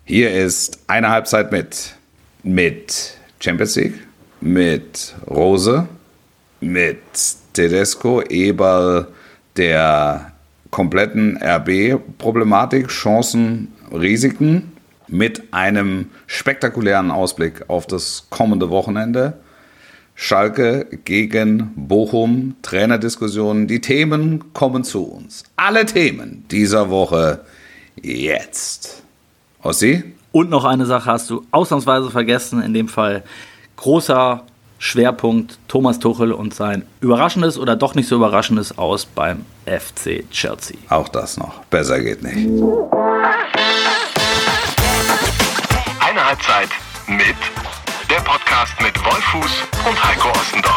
Hier ist eine Halbzeit mit Champions League, mit Rose, mit Tedesco, Eberl, der kompletten RB-Problematik, Chancen, Risiken, mit einem spektakulären Ausblick auf das kommende Wochenende. Schalke gegen Bochum, Trainerdiskussionen, die Themen kommen zu uns. Alle Themen dieser Woche jetzt. Ossi? Und noch eine Sache hast du ausnahmsweise vergessen, in dem Fall großer Schwerpunkt Thomas Tuchel und sein überraschendes oder doch nicht so überraschendes Aus beim FC Chelsea. Auch das noch. Besser geht nicht. Eine Halbzeit mit der Podcast mit Wolfuß und Heiko Ostendorf.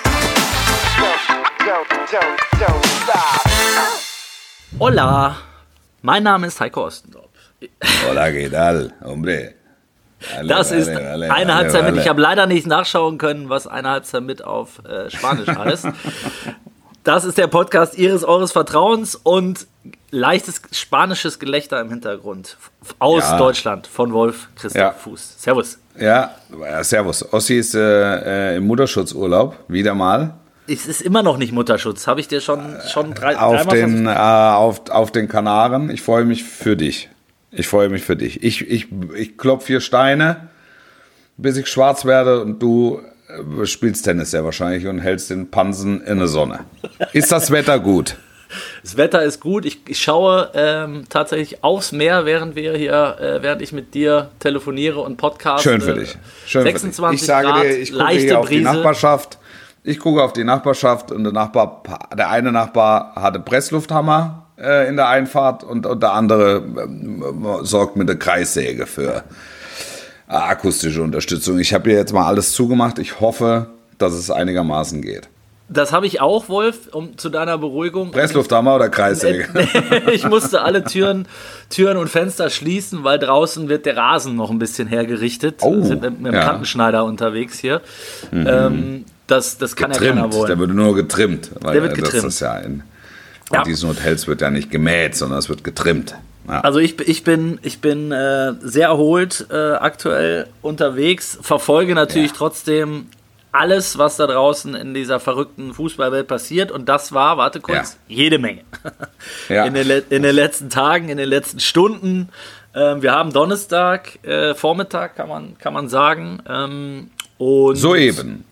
Hola, mein Name ist Heiko Ostendorf. Hola, ¿qué tal, hombre? Das ist eine Halbzeit mit. Ich habe leider nicht nachschauen können, was eine Halbzeit mit auf Spanisch heißt. Das ist der Podcast eures Vertrauens und leichtes spanisches Gelächter im Hintergrund aus Deutschland von Wolf Christoph Fuß. Servus. Ja, servus. Ossi ist im Mutterschutzurlaub, wieder mal. Es ist immer noch nicht Mutterschutz, habe ich dir schon auf den Kanaren. Ich freue mich für dich. Ich klopfe 4 Steine, bis ich schwarz werde und du spielst Tennis sehr wahrscheinlich und hältst den Pansen in der Sonne. Ist das Wetter gut? Das Wetter ist gut. Ich schaue tatsächlich aufs Meer, während ich mit dir telefoniere und podcaste. Schön für dich. 26 Ich sage Grad, dir, ich gucke leichte hier auf Brise. die Nachbarschaft. Ich gucke auf die Nachbarschaft und der eine Nachbar hatte Presslufthammer in der Einfahrt und der andere sorgt mit der Kreissäge für akustische Unterstützung. Ich habe hier jetzt mal alles zugemacht. Ich hoffe, dass es einigermaßen geht. Das habe ich auch, Wolf, zu deiner Beruhigung. Presslufthammer oder Kreissäge? Ich musste alle Türen und Fenster schließen, weil draußen wird der Rasen noch ein bisschen hergerichtet. Wir sind mit dem Kantenschneider unterwegs hier. Das kann ja keiner wollen. Der wird nur getrimmt. Weil der wird getrimmt. Das ist ja in diesen Hotels wird ja nicht gemäht, sondern es wird getrimmt. Ja. Also ich bin sehr erholt aktuell unterwegs, verfolge natürlich trotzdem alles, was da draußen in dieser verrückten Fußballwelt passiert. Und das war, warte kurz, jede Menge. Ja. In den letzten Tagen, in den letzten Stunden. Wir haben Donnerstag, Vormittag, kann man sagen. Und Soeben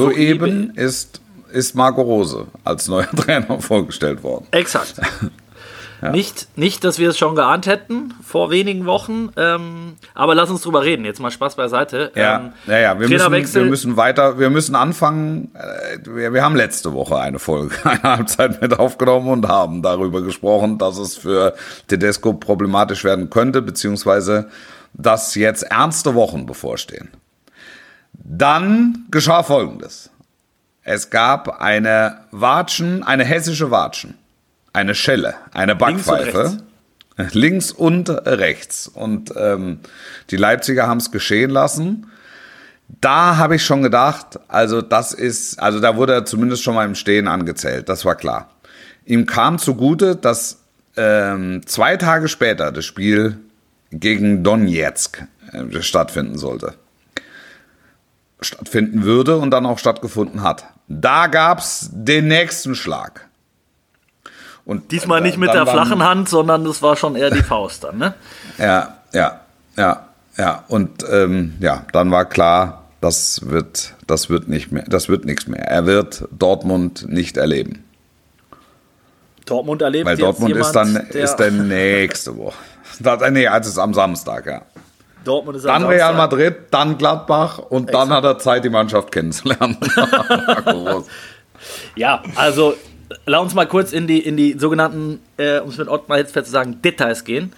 ist Marco Rose als neuer Trainer vorgestellt worden. Exakt. Ja. Nicht, dass wir es schon geahnt hätten vor wenigen Wochen, aber lass uns drüber reden. Jetzt mal Spaß beiseite. Wir müssen anfangen. Wir haben letzte Woche eine Folge, eine Halbzeit mit aufgenommen und haben darüber gesprochen, dass es für Tedesco problematisch werden könnte, beziehungsweise dass jetzt ernste Wochen bevorstehen. Dann geschah Folgendes. Es gab eine hessische Watschen. Eine Schelle, eine Backpfeife, links und rechts. Und die Leipziger haben es geschehen lassen. Da habe ich schon gedacht, da wurde er zumindest schon mal im Stehen angezählt, das war klar. Ihm kam zugute, dass 2 Tage später das Spiel gegen Donetsk stattfinden würde und dann auch stattgefunden hat. Da gab es den nächsten Schlag. Und diesmal nicht mit der flachen Hand, sondern das war schon eher die Faust dann, ne? Ja. Und dann war klar, das wird nichts mehr. Er wird Dortmund nicht erleben. Dortmund erlebt weil jetzt Dortmund ist dann nächste Woche. Es ist am Samstag, ja. Dortmund ist dann Real Madrid, dann Gladbach und dann hat er Zeit, die Mannschaft kennenzulernen. Ja, also lass uns mal kurz in die sogenannten, um es mit Ottmar Hitzfeld zu sagen, Details gehen.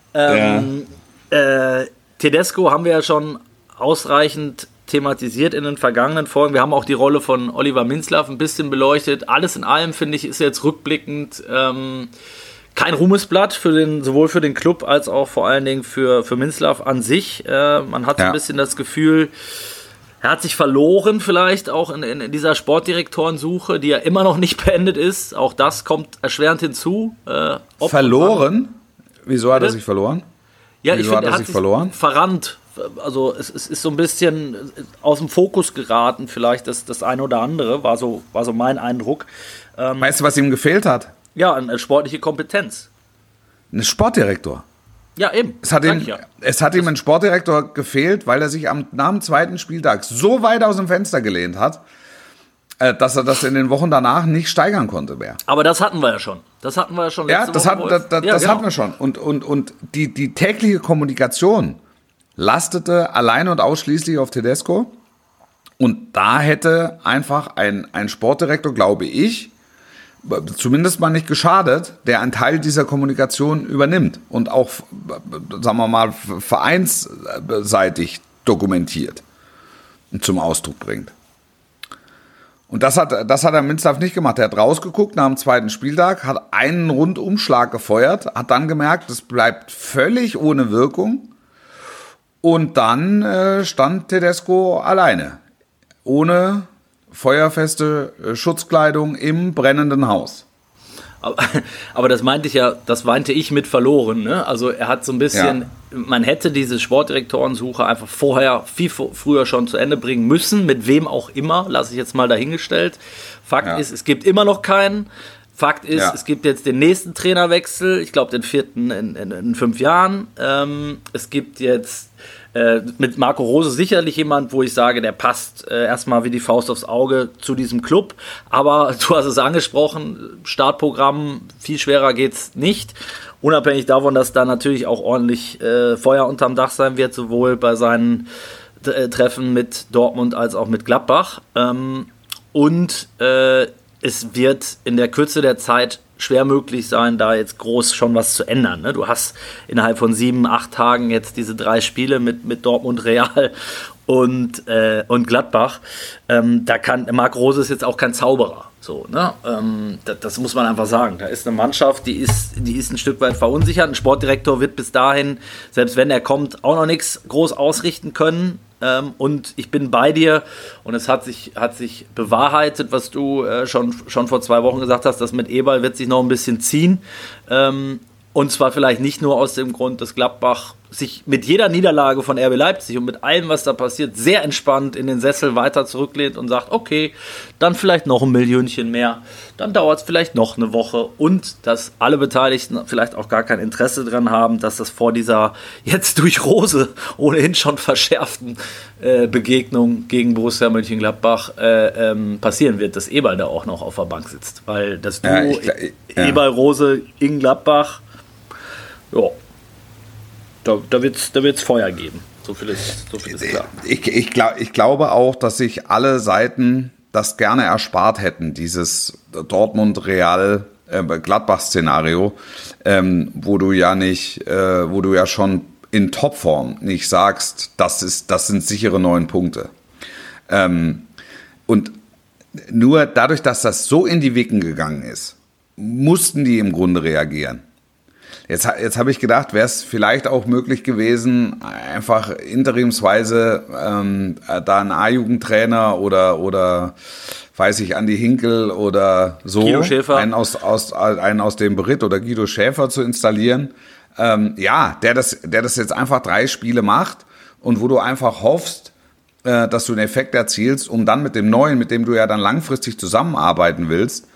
Tedesco haben wir ja schon ausreichend thematisiert in den vergangenen Folgen. Wir haben auch die Rolle von Oliver Minzlaff ein bisschen beleuchtet. Alles in allem, finde ich, ist jetzt rückblickend kein Ruhmesblatt sowohl für den Club als auch vor allen Dingen für Minzlaff an sich. Man hat so ein bisschen das Gefühl, er hat sich verloren vielleicht auch in dieser Sportdirektorensuche, die ja immer noch nicht beendet ist. Auch das kommt erschwerend hinzu. Verloren? Wieso hat er sich verloren? Ja, ich finde, er hat sich verrannt. Also es ist so ein bisschen aus dem Fokus geraten, vielleicht das eine oder andere, war so mein Eindruck. Weißt du, was ihm gefehlt hat? Ja, eine sportliche Kompetenz. Ein Sportdirektor. Ja, eben. Es hat ihm ein Sportdirektor gefehlt, weil er sich nach dem zweiten Spieltag so weit aus dem Fenster gelehnt hat, dass er das in den Wochen danach nicht steigern konnte mehr. Aber das hatten wir ja schon. Ja, das hatten wir schon. Und die tägliche Kommunikation lastete allein und ausschließlich auf Tedesco. Und da hätte einfach ein Sportdirektor, glaube ich, zumindest mal nicht geschadet, der einen Teil dieser Kommunikation übernimmt und auch, sagen wir mal, vereinsseitig dokumentiert und zum Ausdruck bringt. Und das hat der Minzlaff nicht gemacht. Er hat rausgeguckt nach dem zweiten Spieltag, hat einen Rundumschlag gefeuert, hat dann gemerkt, das bleibt völlig ohne Wirkung. Und dann stand Tedesco alleine, ohne feuerfeste Schutzkleidung im brennenden Haus. Aber das meinte ich mit verloren. Ne? Also er hat so ein bisschen, man hätte diese Sportdirektorensuche einfach viel früher schon zu Ende bringen müssen, mit wem auch immer, lasse ich jetzt mal dahingestellt. Fakt ist, es gibt immer noch keinen. Fakt ist, es gibt jetzt den nächsten Trainerwechsel, ich glaube den 4. in 5 Jahren. Es gibt jetzt mit Marco Rose sicherlich jemand, wo ich sage, der passt erstmal wie die Faust aufs Auge zu diesem Club. Aber du hast es angesprochen, Startprogramm, viel schwerer geht's nicht. Unabhängig davon, dass da natürlich auch ordentlich Feuer unterm Dach sein wird, sowohl bei seinen Treffen mit Dortmund als auch mit Gladbach. Es wird in der Kürze der Zeit schwer möglich sein, da jetzt groß schon was zu ändern. Ne? Du hast innerhalb von 7-8 Tagen jetzt diese 3 Spiele mit Dortmund, Real und Gladbach. Marco Rose ist jetzt auch kein Zauberer. So, ne? Das muss man einfach sagen. Da ist eine Mannschaft, die ist ein Stück weit verunsichert. Ein Sportdirektor wird bis dahin, selbst wenn er kommt, auch noch nichts groß ausrichten können. Und ich bin bei dir und es hat sich bewahrheitet, was du schon vor 2 Wochen gesagt hast, dass mit Eberl wird sich noch ein bisschen ziehen. Und zwar vielleicht nicht nur aus dem Grund, dass Gladbach sich mit jeder Niederlage von RB Leipzig und mit allem, was da passiert, sehr entspannt in den Sessel weiter zurücklehnt und sagt, okay, dann vielleicht noch ein Millionchen mehr, dann dauert es vielleicht noch eine Woche und dass alle Beteiligten vielleicht auch gar kein Interesse dran haben, dass das vor dieser jetzt durch Rose ohnehin schon verschärften Begegnung gegen Borussia Mönchengladbach passieren wird, dass Eberl da auch noch auf der Bank sitzt, weil das Duo Eberl, Rose in Gladbach, da wird's Feuer geben. So viel ist klar. Ich glaube auch, dass sich alle Seiten das gerne erspart hätten, dieses Dortmund-Real-Gladbach-Szenario, wo du ja schon in Topform nicht sagst, das sind sichere 9 Punkte. Und nur dadurch, dass das so in die Wicken gegangen ist, mussten die im Grunde reagieren. Jetzt habe ich gedacht, wäre es vielleicht auch möglich gewesen, einfach interimsweise da einen A-Jugendtrainer oder weiß ich, Andi Hinkel oder so, Guido Schäfer. einen aus dem Beritt oder Guido Schäfer zu installieren, der das jetzt einfach 3 Spiele macht und wo du einfach hoffst, dass du einen Effekt erzielst, um dann mit dem Neuen, mit dem du ja dann langfristig zusammenarbeiten willst,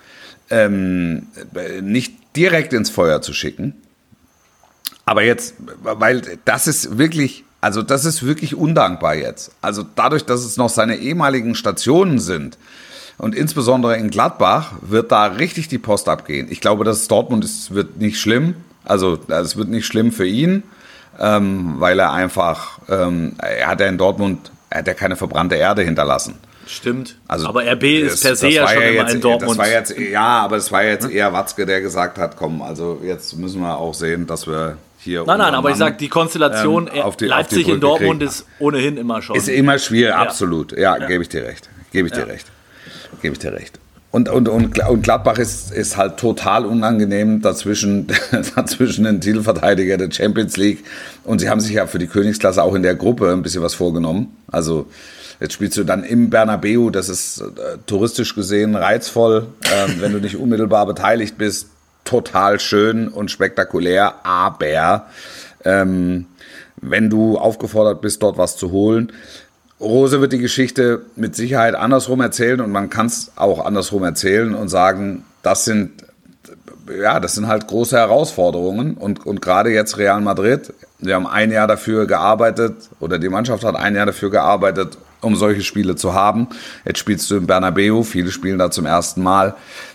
nicht direkt ins Feuer zu schicken. Aber jetzt, weil das ist wirklich undankbar jetzt. Also dadurch, dass es noch seine ehemaligen Stationen sind und insbesondere in Gladbach wird da richtig die Post abgehen. Ich glaube, dass Dortmund wird nicht schlimm. Also es wird nicht schlimm für ihn, weil er einfach, er hat ja in Dortmund, keine verbrannte Erde hinterlassen. Stimmt, also aber RB ist per se ja schon immer in Dortmund. Aber es war jetzt eher Watzke, der gesagt hat, komm, also jetzt müssen wir auch sehen, dass wir hier... Nein, aber ich sag, die Konstellation Leipzig in Dortmund kriegen. Ist ohnehin immer schon... Ist immer schwierig, absolut. Ja, gebe ich dir recht. Gebe ich dir recht. Und Gladbach ist halt total unangenehm dazwischen den Titelverteidiger der Champions League. Und sie haben sich ja für die Königsklasse auch in der Gruppe ein bisschen was vorgenommen. Also... Jetzt spielst du dann im Bernabeu, das ist touristisch gesehen reizvoll, wenn du nicht unmittelbar beteiligt bist, total schön und spektakulär, aber wenn du aufgefordert bist, dort was zu holen. Rose wird die Geschichte mit Sicherheit andersrum erzählen und man kann es auch andersrum erzählen und sagen, das sind halt große Herausforderungen und gerade jetzt Real Madrid, wir haben ein Jahr dafür gearbeitet oder die Mannschaft hat ein Jahr dafür gearbeitet, um solche Spiele zu haben. Jetzt spielst du im Bernabeu, viele spielen da zum ersten Mal,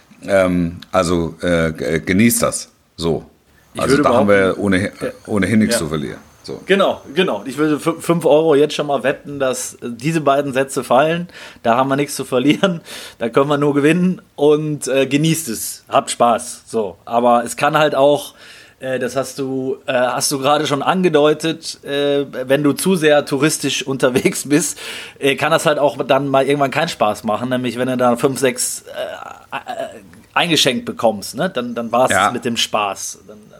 genießt das so. Also da haben wir ohnehin nichts zu verlieren. So. Genau. Ich würde 5 Euro jetzt schon mal wetten, dass diese beiden Sätze fallen. Da haben wir nichts zu verlieren. Da können wir nur gewinnen und genießt es. Habt Spaß. So. Aber es kann halt auch, das hast du gerade schon angedeutet, wenn du zu sehr touristisch unterwegs bist, kann das halt auch dann mal irgendwann keinen Spaß machen. Nämlich wenn du da 5, 6 eingeschenkt bekommst, ne? Dann war es mit dem Spaß.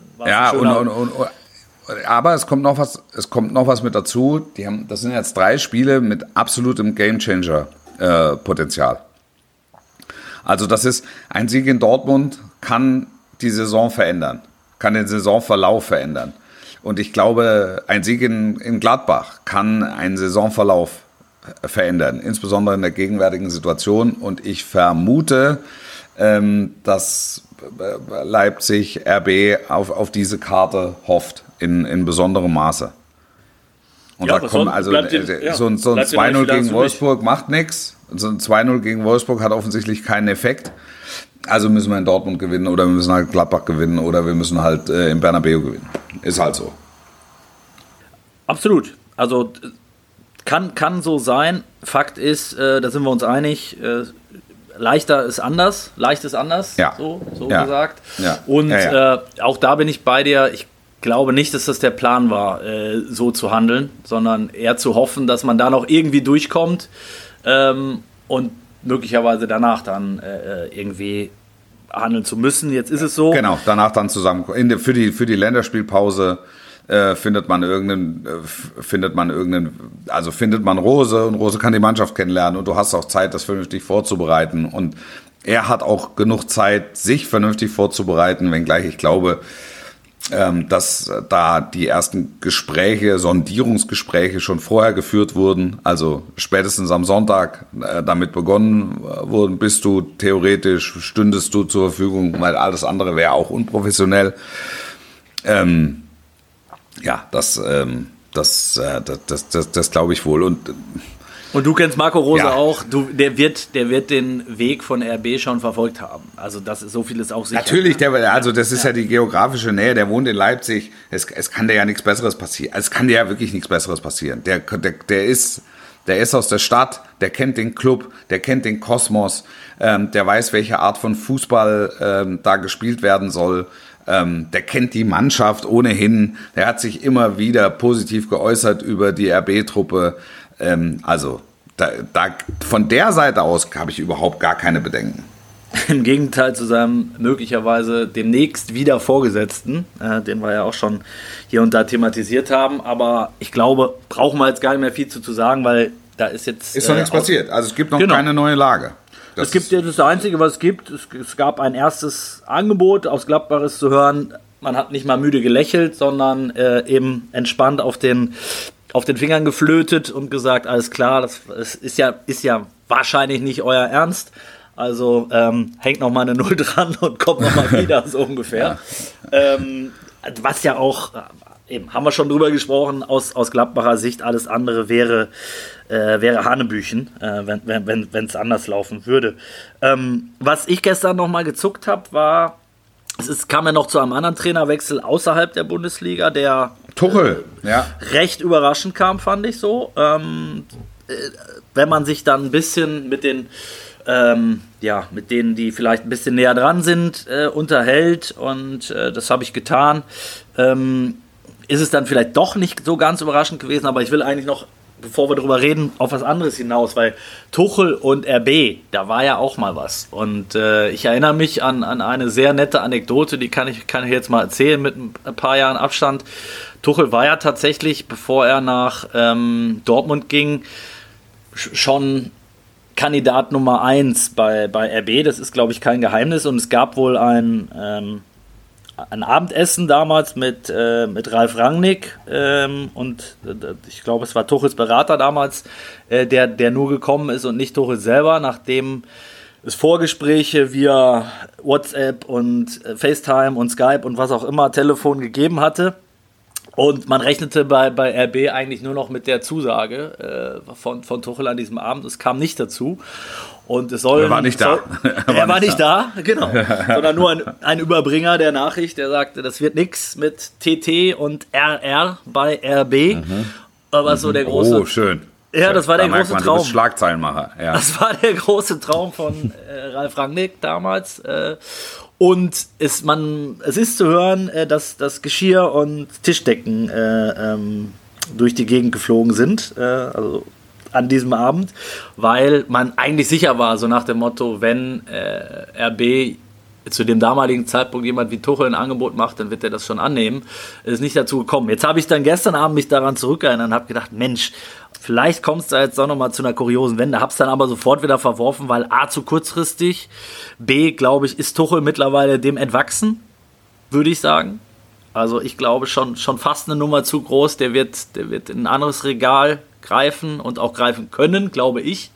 Aber es kommt noch was mit dazu. Das sind jetzt 3 Spiele mit absolutem Gamechanger-Potenzial. Also das ist, ein Sieg in Dortmund kann die Saison verändern, kann den Saisonverlauf verändern. Und ich glaube, ein Sieg in Gladbach kann einen Saisonverlauf verändern, insbesondere in der gegenwärtigen Situation. Und ich vermute, dass Leipzig RB auf diese Karte hofft. In besonderem Maße. Und da kommen so ein 2-0 gegen Wolfsburg macht nichts. So ein 2-0 gegen Wolfsburg hat offensichtlich keinen Effekt. Also müssen wir in Dortmund gewinnen oder wir müssen halt Gladbach gewinnen oder wir müssen halt im Bernabeu gewinnen. Ist halt so. Absolut. Also kann so sein. Fakt ist, da sind wir uns einig, leicht ist anders, so gesagt. Ja. Und auch da bin ich bei dir. Ich glaube nicht, dass das der Plan war, so zu handeln, sondern eher zu hoffen, dass man da noch irgendwie durchkommt und möglicherweise danach dann irgendwie handeln zu müssen. Jetzt ist es so. Genau, danach dann zusammen. Für die Länderspielpause findet man Rose und Rose kann die Mannschaft kennenlernen und du hast auch Zeit, das vernünftig vorzubereiten und er hat auch genug Zeit, sich vernünftig vorzubereiten, wenngleich ich glaube, dass da die ersten Sondierungsgespräche schon vorher geführt wurden, also spätestens am Sonntag damit begonnen wurden, stündest du zur Verfügung, weil alles andere wäre auch unprofessionell. Das glaube ich wohl. Und du kennst Marco Rose auch, der wird den Weg von RB schon verfolgt haben. Also das ist so vieles auch sicher. Natürlich, das ist ja die geografische Nähe, der wohnt in Leipzig, es kann dir ja nichts Besseres passieren. Es kann dir ja wirklich nichts Besseres passieren. Der ist aus der Stadt, der kennt den Club, der kennt den Kosmos, der weiß, welche Art von Fußball da gespielt werden soll. Der kennt die Mannschaft ohnehin, der hat sich immer wieder positiv geäußert über die RB-Truppe. Von der Seite aus habe ich überhaupt gar keine Bedenken. Im Gegenteil zu seinem möglicherweise demnächst wieder Vorgesetzten, den wir ja auch schon hier und da thematisiert haben. Aber ich glaube, brauchen wir jetzt gar nicht mehr viel zu sagen, weil da ist jetzt... Ist noch nichts passiert. Also es gibt noch keine neue Lage. Das ist das Einzige, was es gibt. Es gab ein erstes Angebot, aus Gladbach ist zu hören. Man hat nicht mal müde gelächelt, sondern eben entspannt auf den Fingern geflötet und gesagt, alles klar, das ist ja wahrscheinlich nicht euer Ernst. Also hängt noch mal eine 0 dran und kommt noch mal wieder, so ungefähr. Ja. Was ja auch, eben haben wir schon drüber gesprochen, aus Gladbacher Sicht alles andere wäre Hanebüchen, wenn es anders laufen würde. Was ich gestern noch mal gezuckt habe, war, es kam ja noch zu einem anderen Trainerwechsel außerhalb der Bundesliga, der Tuchel, recht überraschend kam, fand ich so. Wenn man sich dann ein bisschen mit denen, die vielleicht ein bisschen näher dran sind, unterhält, und das habe ich getan, ist es dann vielleicht doch nicht so ganz überraschend gewesen, aber ich will eigentlich noch, bevor wir darüber reden, auf was anderes hinaus, weil Tuchel und RB, da war ja auch mal was. Und ich erinnere mich an eine sehr nette Anekdote, die kann ich jetzt mal erzählen mit ein paar Jahren Abstand. Tuchel war ja tatsächlich, bevor er nach Dortmund ging, schon Kandidat Nummer 1 bei RB. Das ist, glaube ich, kein Geheimnis. Und es gab wohl ein ein Abendessen damals mit Ralf Rangnick und ich glaube, es war Tuchels Berater damals, der nur gekommen ist und nicht Tuchel selber, nachdem es Vorgespräche via WhatsApp und FaceTime und Skype und was auch immer, Telefon gegeben hatte. Und man rechnete bei RB eigentlich nur noch mit der Zusage von Tuchel an diesem Abend. Es kam nicht dazu. Und es soll. Er war nicht da. Er war nicht da, genau. Sondern nur ein Überbringer der Nachricht, der sagte, das wird nichts mit TT und RR bei RB. Aber so der große. Oh, schön. Ja, das war der große Traum. Du bist Schlagzeilenmacher. Ja. Das war der große Traum von Ralf Rangnick damals. Und es ist zu hören, dass das Geschirr und Tischdecken durch die Gegend geflogen sind, also an diesem Abend, weil man eigentlich sicher war, so nach dem Motto, wenn RB zu dem damaligen Zeitpunkt jemand wie Tuchel ein Angebot macht, dann wird er das schon annehmen. Es ist nicht dazu gekommen. Jetzt habe ich dann gestern Abend mich daran zurückerinnert und habe gedacht, Mensch, vielleicht kommt es da jetzt doch nochmal zu einer kuriosen Wende. Habe es dann aber sofort wieder verworfen, weil A, zu kurzfristig, B, glaube ich, ist Tuchel mittlerweile dem entwachsen, würde ich sagen. Also ich glaube schon fast eine Nummer zu groß. Der wird in ein anderes Regal greifen und auch greifen können, glaube ich.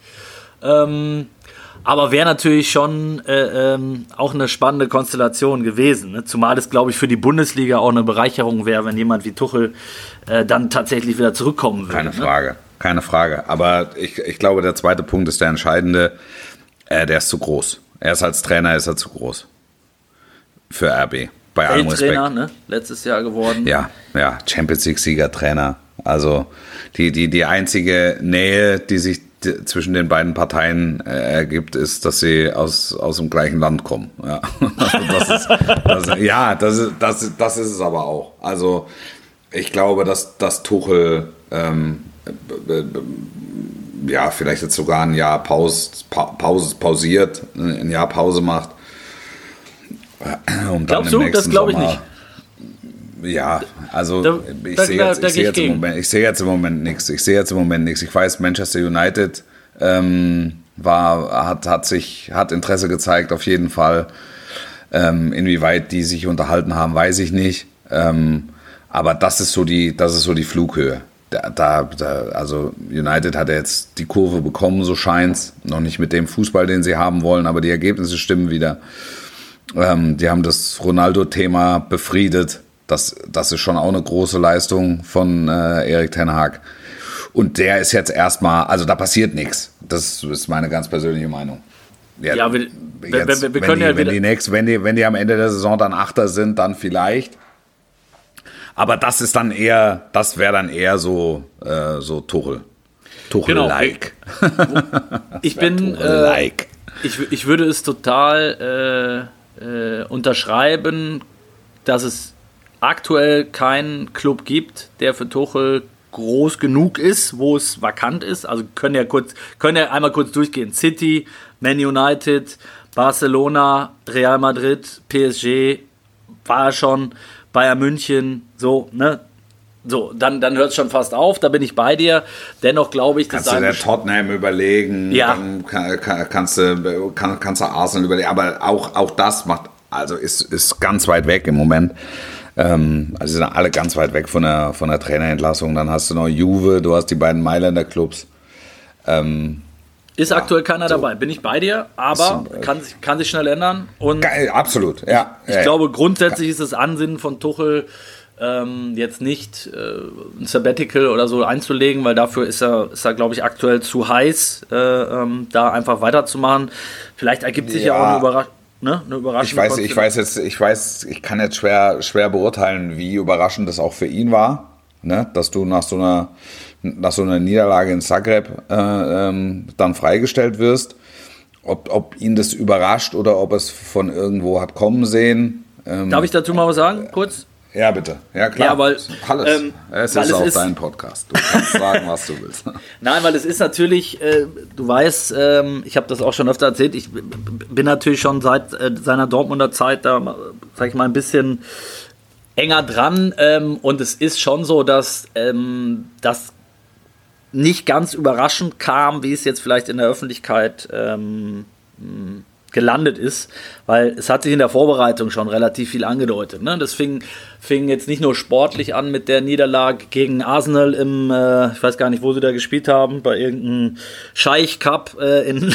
Aber wäre natürlich schon auch eine spannende Konstellation gewesen. Ne? Zumal es, glaube ich, für die Bundesliga auch eine Bereicherung wäre, wenn jemand wie Tuchel dann tatsächlich wieder zurückkommen würde. Keine Frage. Aber ich glaube, der zweite Punkt ist der entscheidende. Der ist zu groß. Er ist als Trainer ist er zu groß. Für RB. Bei allem Respekt. Trainer, ne? Letztes Jahr geworden. Ja, Champions League-Sieger, Trainer. Also die einzige Nähe, die sich zwischen den beiden Parteien ergibt, ist, dass sie aus dem gleichen Land kommen. Ja, also das ist es aber auch. Also ich glaube, dass Tuchel vielleicht jetzt sogar ein Jahr pausiert, ein Jahr Pause macht. Glaubst du? Das glaube ich nicht. Ja, also ich sehe jetzt im Moment nichts. Ich weiß, Manchester United hat Interesse gezeigt, auf jeden Fall. Inwieweit die sich unterhalten haben, weiß ich nicht. Aber das ist so die Flughöhe. Also United hat jetzt die Kurve bekommen, so scheint's. Noch nicht mit dem Fußball, den sie haben wollen, aber die Ergebnisse stimmen wieder. Die haben das Ronaldo-Thema befriedet. Das ist schon auch eine große Leistung von Erik ten Hag. Und der ist jetzt erstmal, also da passiert nichts. Das ist meine ganz persönliche Meinung. Ja, wir können ja wieder... Wenn die am Ende der Saison dann Achter sind, dann vielleicht. Aber das wäre dann eher so Tuchel. Tuchel-like. Genau. Ich bin... Tuchel-like. Ich würde es total unterschreiben, dass es aktuell keinen Club gibt, der für Tuchel groß genug ist, wo es vakant ist. Also können ja einmal kurz durchgehen. City, Man United, Barcelona, Real Madrid, PSG, war schon, Bayern München, so, ne? So, dann hört es schon fast auf, da bin ich bei dir. Dennoch glaube ich, dass kannst du der Tottenham überlegen, ja. Dann kannst du Arsenal überlegen, aber auch das ist ganz weit weg im Moment. Also sind alle ganz weit weg von der Trainerentlassung. Dann hast du noch Juve, du hast die beiden Mailänder Clubs. Ist aktuell keiner dabei, bin ich bei dir, aber kann sich schnell ändern. Und absolut, ja. Ich glaube, grundsätzlich ist das Ansinnen von Tuchel, jetzt nicht ein Sabbatical oder so einzulegen, weil dafür ist er glaube ich, aktuell zu heiß, da einfach weiterzumachen. Vielleicht ergibt sich ja auch eine Überraschung. Ich kann jetzt schwer beurteilen, wie überraschend das auch für ihn war, ne? Dass du nach so einer Niederlage in Zagreb dann freigestellt wirst. Ob ihn das überrascht oder ob es von irgendwo hat kommen sehen. Darf ich dazu mal was sagen, kurz? Ja, bitte. Ja, klar. Ja, weil, alles. Es ist auch dein Podcast. Du kannst sagen, was du willst. Nein, weil es ist natürlich, du weißt, ich habe das auch schon öfter erzählt, ich bin natürlich schon seit seiner Dortmunder Zeit da, sag ich mal, ein bisschen enger dran. Und es ist schon so, dass das nicht ganz überraschend kam, wie es jetzt vielleicht in der Öffentlichkeit gelandet ist, weil es hat sich in der Vorbereitung schon relativ viel angedeutet. Ne? Das fing jetzt nicht nur sportlich an mit der Niederlage gegen Arsenal im, ich weiß gar nicht, wo sie da gespielt haben, bei irgendeinem Scheich Cup in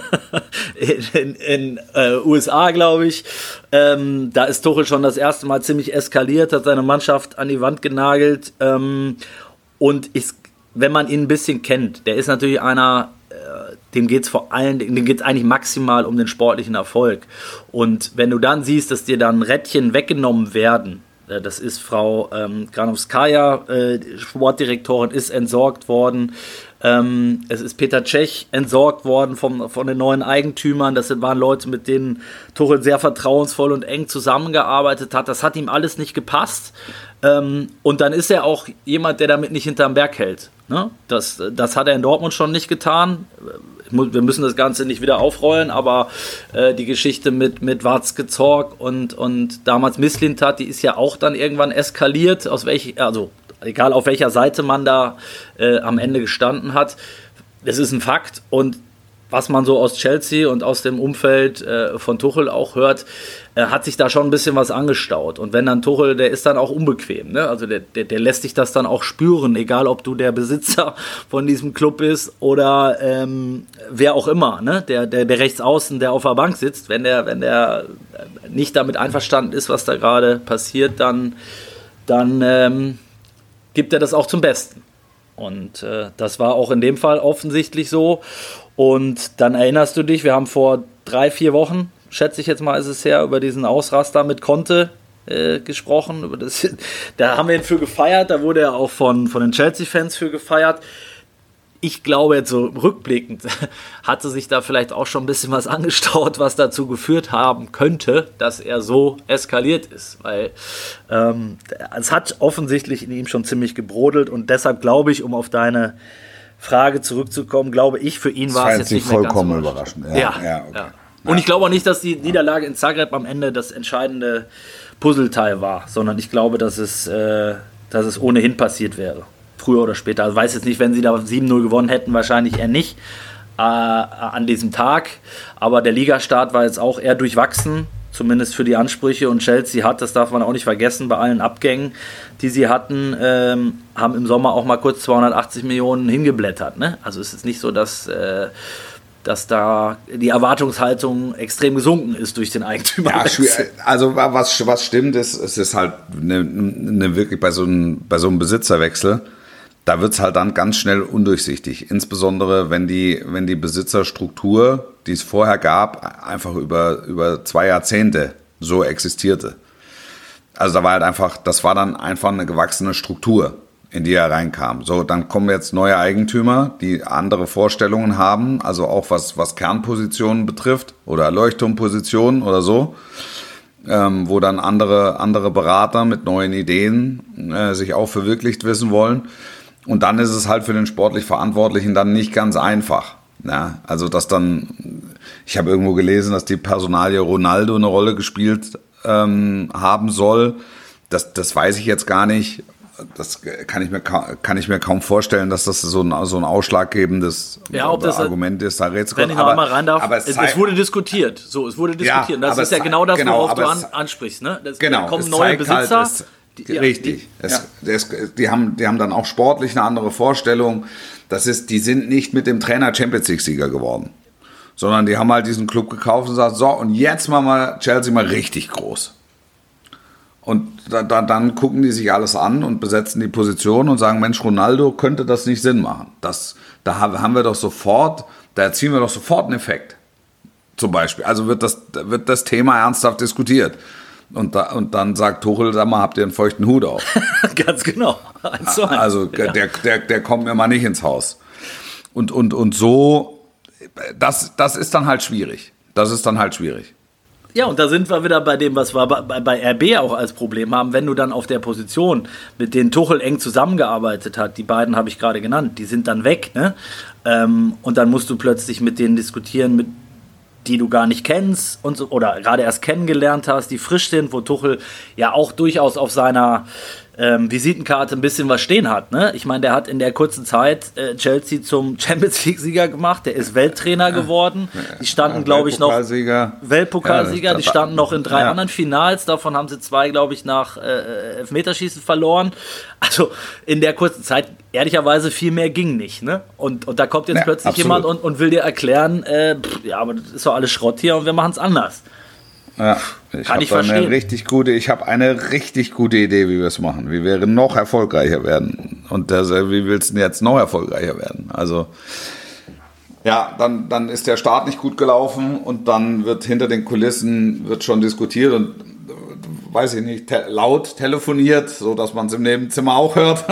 USA, glaube ich. Da ist Tuchel schon das erste Mal ziemlich eskaliert, hat seine Mannschaft an die Wand genagelt und wenn man ihn ein bisschen kennt, der ist natürlich einer, dem geht es eigentlich maximal um den sportlichen Erfolg. Und wenn du dann siehst, dass dir dann Rädchen weggenommen werden, das ist Frau Granovskaja, Sportdirektorin, ist entsorgt worden. Es ist Peter Cech entsorgt worden von den neuen Eigentümern. Das waren Leute, mit denen Tuchel sehr vertrauensvoll und eng zusammengearbeitet hat. Das hat ihm alles nicht gepasst. Und dann ist er auch jemand, der damit nicht hinterm Berg hält. Ne? Das hat er in Dortmund schon nicht getan. Wir müssen das Ganze nicht wieder aufrollen, aber die Geschichte mit Watzke, Zorc und damals Mislintat, die ist ja auch dann irgendwann eskaliert, egal auf welcher Seite man da am Ende gestanden hat. Das ist ein Fakt und was man so aus Chelsea und aus dem Umfeld von Tuchel auch hört, hat sich da schon ein bisschen was angestaut. Und wenn dann Tuchel, der ist dann auch unbequem, ne? Also der lässt sich das dann auch spüren, egal ob du der Besitzer von diesem Club bist oder wer auch immer, ne? Der Rechtsaußen, der auf der Bank sitzt, wenn der nicht damit einverstanden ist, was da gerade passiert, dann gibt er das auch zum Besten. Und das war auch in dem Fall offensichtlich so. Und dann erinnerst du dich, wir haben vor 3-4 Wochen, schätze ich jetzt mal, ist es her, über diesen Ausraster mit Conte gesprochen. Da haben wir ihn für gefeiert, da wurde er auch von den Chelsea-Fans für gefeiert. Ich glaube, jetzt so rückblickend hatte sich da vielleicht auch schon ein bisschen was angestaut, was dazu geführt haben könnte, dass er so eskaliert ist. Weil es hat offensichtlich in ihm schon ziemlich gebrodelt und deshalb glaube ich, um auf deine Frage zurückzukommen, glaube ich, für ihn war es jetzt nicht mehr vollkommen ganz überraschend. Ja, okay. Und ich glaube auch nicht, dass die Niederlage in Zagreb am Ende das entscheidende Puzzleteil war, sondern ich glaube, dass es ohnehin passiert wäre. Früher oder später. Also weiß jetzt nicht, wenn sie da 7-0 gewonnen hätten, wahrscheinlich eher nicht an diesem Tag. Aber der Ligastart war jetzt auch eher durchwachsen, zumindest für die Ansprüche. Und Chelsea hat, das darf man auch nicht vergessen, bei allen Abgängen, die sie hatten, haben im Sommer auch mal kurz 280 Millionen hingeblättert. Ne? Also es ist nicht so, dass da die Erwartungshaltung extrem gesunken ist durch den Eigentümer. Ja, also was stimmt, es ist halt wirklich bei so einem Besitzerwechsel, da wird es halt dann ganz schnell undurchsichtig. Insbesondere, wenn die Besitzerstruktur, die es vorher gab, einfach über 2 Jahrzehnte so existierte. Also das war dann einfach eine gewachsene Struktur, in die er reinkam. So, dann kommen jetzt neue Eigentümer, die andere Vorstellungen haben, also auch was Kernpositionen betrifft oder Leuchtturmpositionen oder so, wo dann andere Berater mit neuen Ideen sich auch verwirklicht wissen wollen. Und dann ist es halt für den sportlich Verantwortlichen dann nicht ganz einfach. Ja, also ich habe irgendwo gelesen, dass die Personalie Ronaldo eine Rolle gespielt haben soll. Das weiß ich jetzt gar nicht. Das kann ich mir kaum vorstellen, dass das so ein ausschlaggebendes Argument ist. Wenn ich noch einmal rein darf, es wurde diskutiert. Es wurde diskutiert. Ja, das ist ja genau das, worauf du ansprichst. Ne? Da kommen neue Besitzer. Richtig. Die haben dann auch sportlich eine andere Vorstellung. Die sind nicht mit dem Trainer Champions League-Sieger geworden, sondern die haben halt diesen Club gekauft und gesagt, so, und jetzt machen wir Chelsea mal richtig groß. Und dann gucken die sich alles an und besetzen die Position und sagen, Mensch, Ronaldo, könnte das nicht Sinn machen? Da haben wir doch sofort, da erzielen wir doch sofort einen Effekt. Zum Beispiel. Also wird das Thema ernsthaft diskutiert. Und dann sagt Tuchel, sag mal, habt ihr einen feuchten Hut auf? Ganz genau. 1:1. Also der kommt mir mal nicht ins Haus. Und so, das ist dann halt schwierig. Ja, und da sind wir wieder bei dem, was wir bei RB auch als Problem haben, wenn du dann auf der Position, mit denen Tuchel eng zusammengearbeitet hat, die beiden habe ich gerade genannt, die sind dann weg, ne? Und dann musst du plötzlich mit denen diskutieren, die du gar nicht kennst oder gerade erst kennengelernt hast, die frisch sind, wo Tuchel ja auch durchaus auf seiner Visitenkarte ein bisschen was stehen hat. Ne? Ich meine, der hat in der kurzen Zeit Chelsea zum Champions-League-Sieger gemacht, der ist Welttrainer geworden. Die standen, glaube ich, noch Weltpokalsieger, ja, die standen noch in 3 anderen Finals, davon haben sie 2, glaube ich, nach Elfmeterschießen verloren. Also in der kurzen Zeit, ehrlicherweise, viel mehr ging nicht. Ne? Und da kommt jetzt plötzlich jemand und will dir erklären, aber das ist doch alles Schrott hier und wir machen es anders. Ja, ich habe eine richtig gute Idee, wie wir es machen, wie wir noch erfolgreicher werden. Und wie willst du denn jetzt noch erfolgreicher werden? Also, ja, dann ist der Start nicht gut gelaufen und dann wird hinter den Kulissen schon diskutiert und, weiß ich nicht, laut telefoniert, so dass man es im Nebenzimmer auch hört.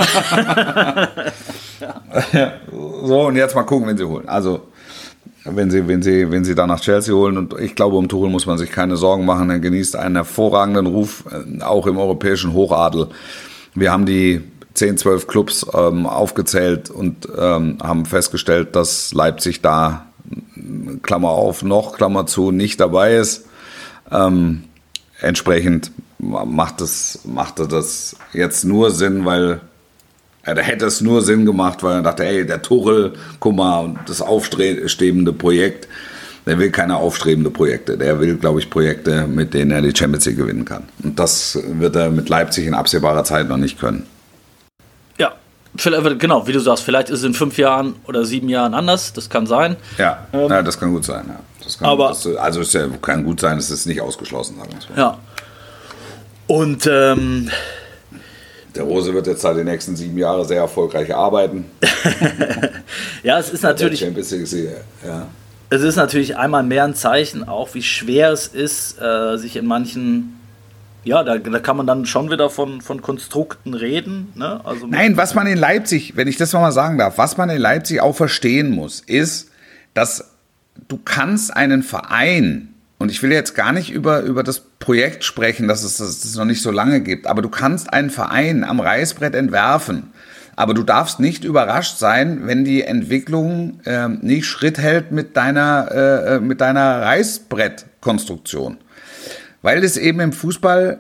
So, und jetzt mal gucken, wen sie holen. Also, wenn sie dann nach Chelsea holen, und ich glaube, um Tuchel muss man sich keine Sorgen machen, er genießt einen hervorragenden Ruf, auch im europäischen Hochadel. Wir haben die 10, 12 Clubs aufgezählt und haben festgestellt, dass Leipzig da, Klammer auf, noch, Klammer zu, nicht dabei ist. Entsprechend machte das jetzt nur Sinn, weil da hätte es nur Sinn gemacht, weil er dachte, ey, der Tuchel, guck mal, und das aufstrebende Projekt, der will keine aufstrebende Projekte, der will, glaube ich, Projekte, mit denen er die Champions League gewinnen kann. Und das wird er mit Leipzig in absehbarer Zeit noch nicht können. Ja, genau, wie du sagst, vielleicht ist es in 5 Jahren oder 7 Jahren anders, das kann sein. Ja, das kann gut sein. Ja. Es kann gut sein, es ist nicht ausgeschlossen, sagen wir es mal. Ja. Und der Rose wird jetzt halt die nächsten 7 Jahre sehr erfolgreich arbeiten. Ja, es ist natürlich. Ja. Es ist natürlich einmal mehr ein Zeichen, auch wie schwer es ist, sich in manchen. Ja, da kann man dann schon wieder von Konstrukten reden. Ne? Also nein, was man in Leipzig, wenn ich das mal sagen darf, was man in Leipzig auch verstehen muss, ist, dass du kannst einen Verein, und ich will jetzt gar nicht über das Projekt sprechen, dass es das noch nicht so lange gibt, aber du kannst einen Verein am Reißbrett entwerfen. Aber du darfst nicht überrascht sein, wenn die Entwicklung nicht Schritt hält mit deiner Reißbrettkonstruktion. Weil es eben im Fußball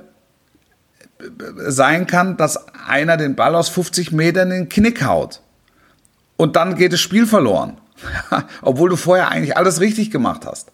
sein kann, dass einer den Ball aus 50 Metern in den Knick haut. Und dann geht das Spiel verloren. Obwohl du vorher eigentlich alles richtig gemacht hast.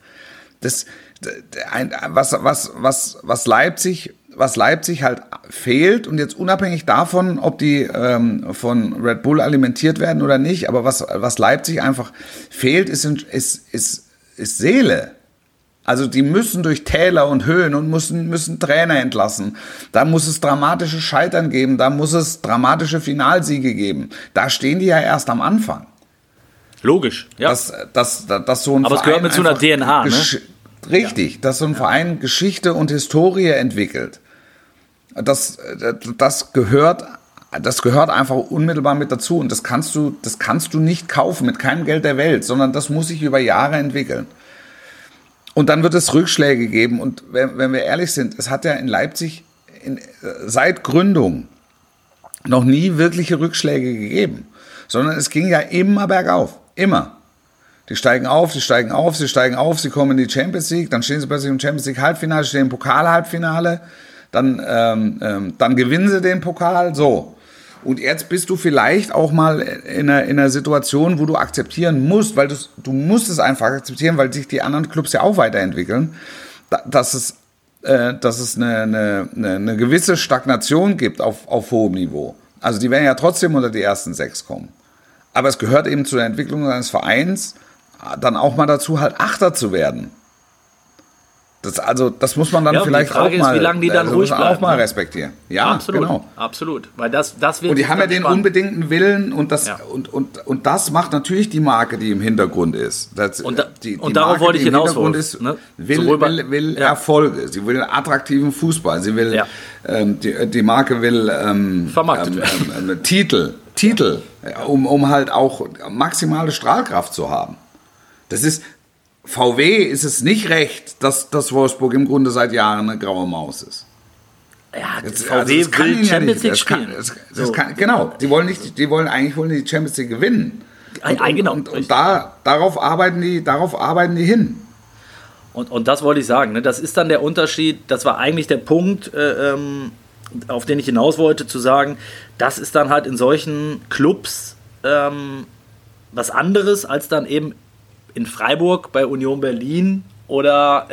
Was Leipzig halt fehlt, und jetzt unabhängig davon, ob die von Red Bull alimentiert werden oder nicht, aber was Leipzig einfach fehlt, ist Seele. Also die müssen durch Täler und Höhen und müssen Trainer entlassen. Da muss es dramatische Scheitern geben, da muss es dramatische Finalsiege geben. Da stehen die ja erst am Anfang. Logisch, ja. Dass so ein aber es gehört mit so einer DNA, ne? Richtig, dass so ein Verein Geschichte und Historie entwickelt. Das gehört einfach unmittelbar mit dazu. Und das kannst du nicht kaufen mit keinem Geld der Welt, sondern das muss sich über Jahre entwickeln. Und dann wird es Rückschläge geben. Und wenn wir ehrlich sind, es hat ja in Leipzig seit Gründung noch nie wirkliche Rückschläge gegeben, sondern es ging ja immer bergauf. Immer. Die steigen auf, sie kommen in die Champions League, dann stehen sie plötzlich im Champions League Halbfinale, stehen im Pokal-Halbfinale, dann gewinnen sie den Pokal, so. Und jetzt bist du vielleicht auch mal in einer Situation, wo du akzeptieren musst, weil du musst es einfach akzeptieren, weil sich die anderen Clubs ja auch weiterentwickeln, dass es eine gewisse Stagnation gibt auf hohem Niveau. Also die werden ja trotzdem unter die ersten 6 kommen. Aber es gehört eben zu der Entwicklung eines Vereins dann auch mal dazu, halt Achter zu werden. Das muss man dann vielleicht auch mal, wie lange die dann ruhig bleiben, auch mal respektieren. Ja, absolut, genau. Absolut. Weil das wird, und die haben ja den unbedingten Willen, und das macht natürlich die Marke, die im Hintergrund ist. Die Marke, darauf wollte ich hinaus wollen. Will Erfolge, sie will attraktiven Fußball, sie will die Marke will vermarktet werden. Titel, um halt auch maximale Strahlkraft zu haben. VW ist es nicht recht, dass Wolfsburg im Grunde seit Jahren eine graue Maus ist. Ja, VW will Champions League spielen. Genau, die wollen die Champions League gewinnen. Und darauf arbeiten die hin. Und das wollte ich sagen, ne? Das ist dann der Unterschied, das war eigentlich der Punkt, auf den ich hinaus wollte, zu sagen, das ist dann halt in solchen Clubs was anderes als dann eben in Freiburg bei Union Berlin oder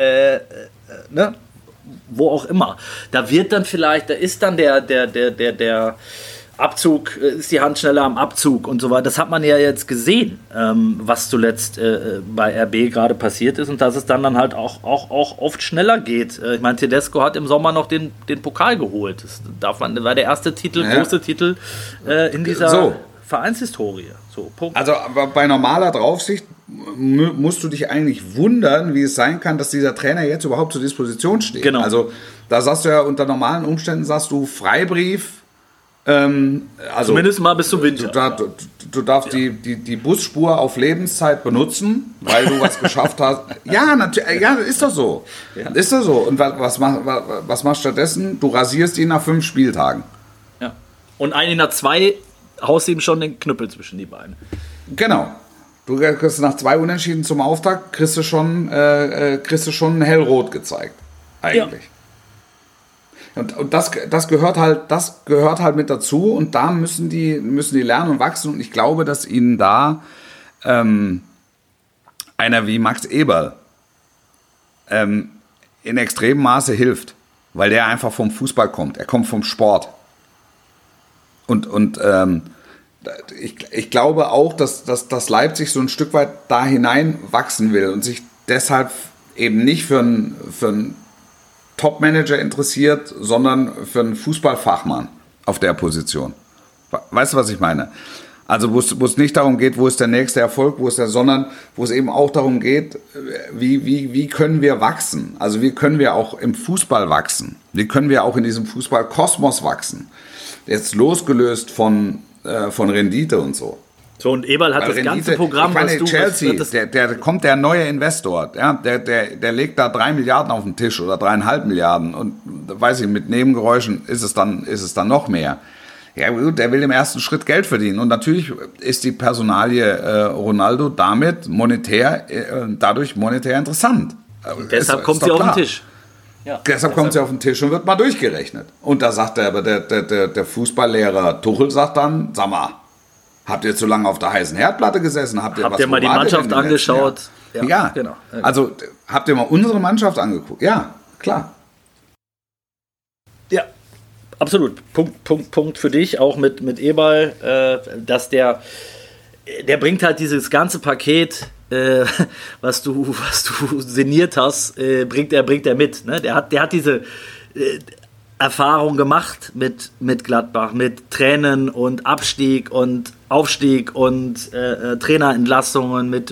wo auch immer. Da wird dann vielleicht, da ist dann der Abzug, ist die Hand schneller am Abzug und so weiter. Das hat man ja jetzt gesehen, was zuletzt bei RB gerade passiert ist und dass es dann halt auch oft schneller geht. Ich meine, Tedesco hat im Sommer noch den Pokal geholt. Das war der erste Titel, große Titel in dieser Vereinshistorie. So, Punkt. Also bei normaler Draufsicht musst du dich eigentlich wundern, wie es sein kann, dass dieser Trainer jetzt überhaupt zur Disposition steht. Genau. Also da sagst du ja unter normalen Umständen, sagst du Freibrief. Also zumindest mal bis zum Winter. Du darfst die Busspur auf Lebenszeit benutzen, weil du was geschafft hast. Ja, natürlich, ja, ist doch so. Ja. Ist doch so. Und was machst du stattdessen? Du rasierst ihn nach 5 Spieltagen. Ja. Und eigentlich nach 2 haust du ihm schon den Knüppel zwischen die Beine. Genau. Du kriegst nach 2 Unentschieden zum Auftakt, kriegst du schon hellrot gezeigt. Eigentlich. Ja. Und das gehört halt mit dazu und da müssen die lernen und wachsen und ich glaube, dass ihnen da einer wie Max Eberl in extremem Maße hilft, weil der einfach vom Fußball kommt. Er kommt vom Sport. Und ich glaube auch, dass Leipzig so ein Stück weit da hinein wachsen will und sich deshalb eben nicht für einen Top-Manager interessiert, sondern für einen Fußballfachmann auf der Position. Weißt du, was ich meine? Also wo es nicht darum geht, wo ist der nächste Erfolg, sondern wo es eben auch darum geht, wie können wir wachsen? Also wie können wir auch im Fußball wachsen? Wie können wir auch in diesem Fußballkosmos wachsen? Jetzt losgelöst von Rendite und so. So, und Eberl hat das Rendite, ganze Programm, ich meine, Chelsea, der kommt der neue Investor, ja, der legt da 3 Milliarden auf den Tisch oder 3,5 Milliarden und weiß ich, mit Nebengeräuschen ist es dann noch mehr. Ja gut, der will im ersten Schritt Geld verdienen und natürlich ist die Personalie Ronaldo dadurch monetär interessant. Deshalb kommt sie auf den Tisch. Ja, deshalb kommt sie auf den Tisch und wird mal durchgerechnet. Und da sagt der Fußballlehrer Tuchel sagt dann, sag mal, habt ihr zu lange auf der heißen Herdplatte gesessen? Habt ihr mal die Mannschaft angeschaut? Ja, genau. Also habt ihr mal unsere Mannschaft angeguckt? Ja, klar. Ja, absolut. Punkt für dich, auch mit Eberl, dass der bringt halt dieses ganze Paket, was du sinniert hast, bringt er mit. Ne? Der hat diese Erfahrung gemacht mit Gladbach, mit Tränen und Abstieg und Aufstieg und Trainerentlassungen, mit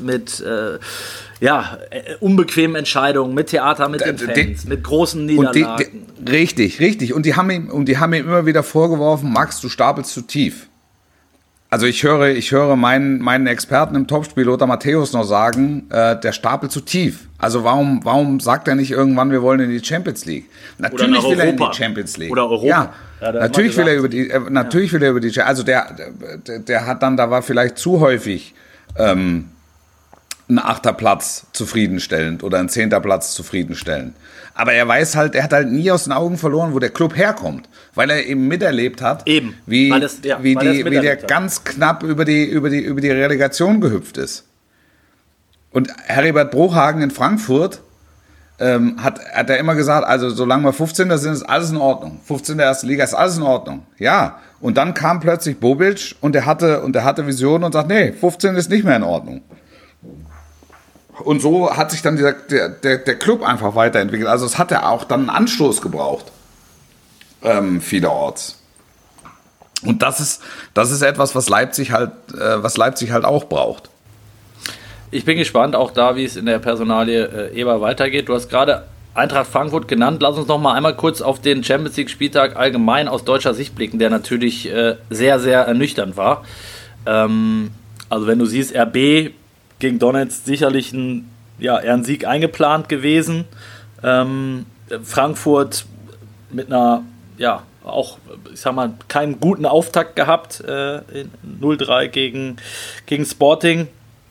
unbequemen Entscheidungen, mit Theater, mit den Fans, mit großen Niederlagen. Richtig. Und die haben ihm immer wieder vorgeworfen, Max, du stapelst zu tief. Also ich höre meinen Experten im Topspiel, Lothar Matthäus, noch sagen, der stapelt zu tief. Also warum sagt er nicht irgendwann, wir wollen in die Champions League? Natürlich will er in die Champions League. Oder Europa. Ja, natürlich will er über die, also der hat dann, da war vielleicht zu häufig ein 8. Platz zufriedenstellend oder ein 10. Platz zufriedenstellend. Aber er weiß halt, er hat halt nie aus den Augen verloren, wo der Club herkommt, weil er eben miterlebt hat, wie der ganz knapp über die Relegation gehüpft ist. Und Heribert Bruchhagen in Frankfurt hat er immer gesagt, also solange wir 15. sind, ist alles in Ordnung. 15. erste Liga ist alles in Ordnung. Ja, und dann kam plötzlich Bobic und er hatte Visionen und sagt, nee, 15 ist nicht mehr in Ordnung. Und so hat sich dann der Club einfach weiterentwickelt. Also es hat ja auch dann einen Anstoß gebraucht, vielerorts. Und das ist etwas, was Leipzig halt auch braucht. Ich bin gespannt, auch da, wie es in der Personalie Eber weitergeht. Du hast gerade Eintracht Frankfurt genannt. Lass uns noch mal einmal kurz auf den Champions-League-Spieltag allgemein aus deutscher Sicht blicken, der natürlich sehr, sehr ernüchternd war. Also wenn du siehst, RB gegen Donetsk sicherlich eher ein Sieg eingeplant gewesen. Frankfurt mit einer, auch, ich sag mal, keinen guten Auftakt gehabt, 0-3 gegen Sporting.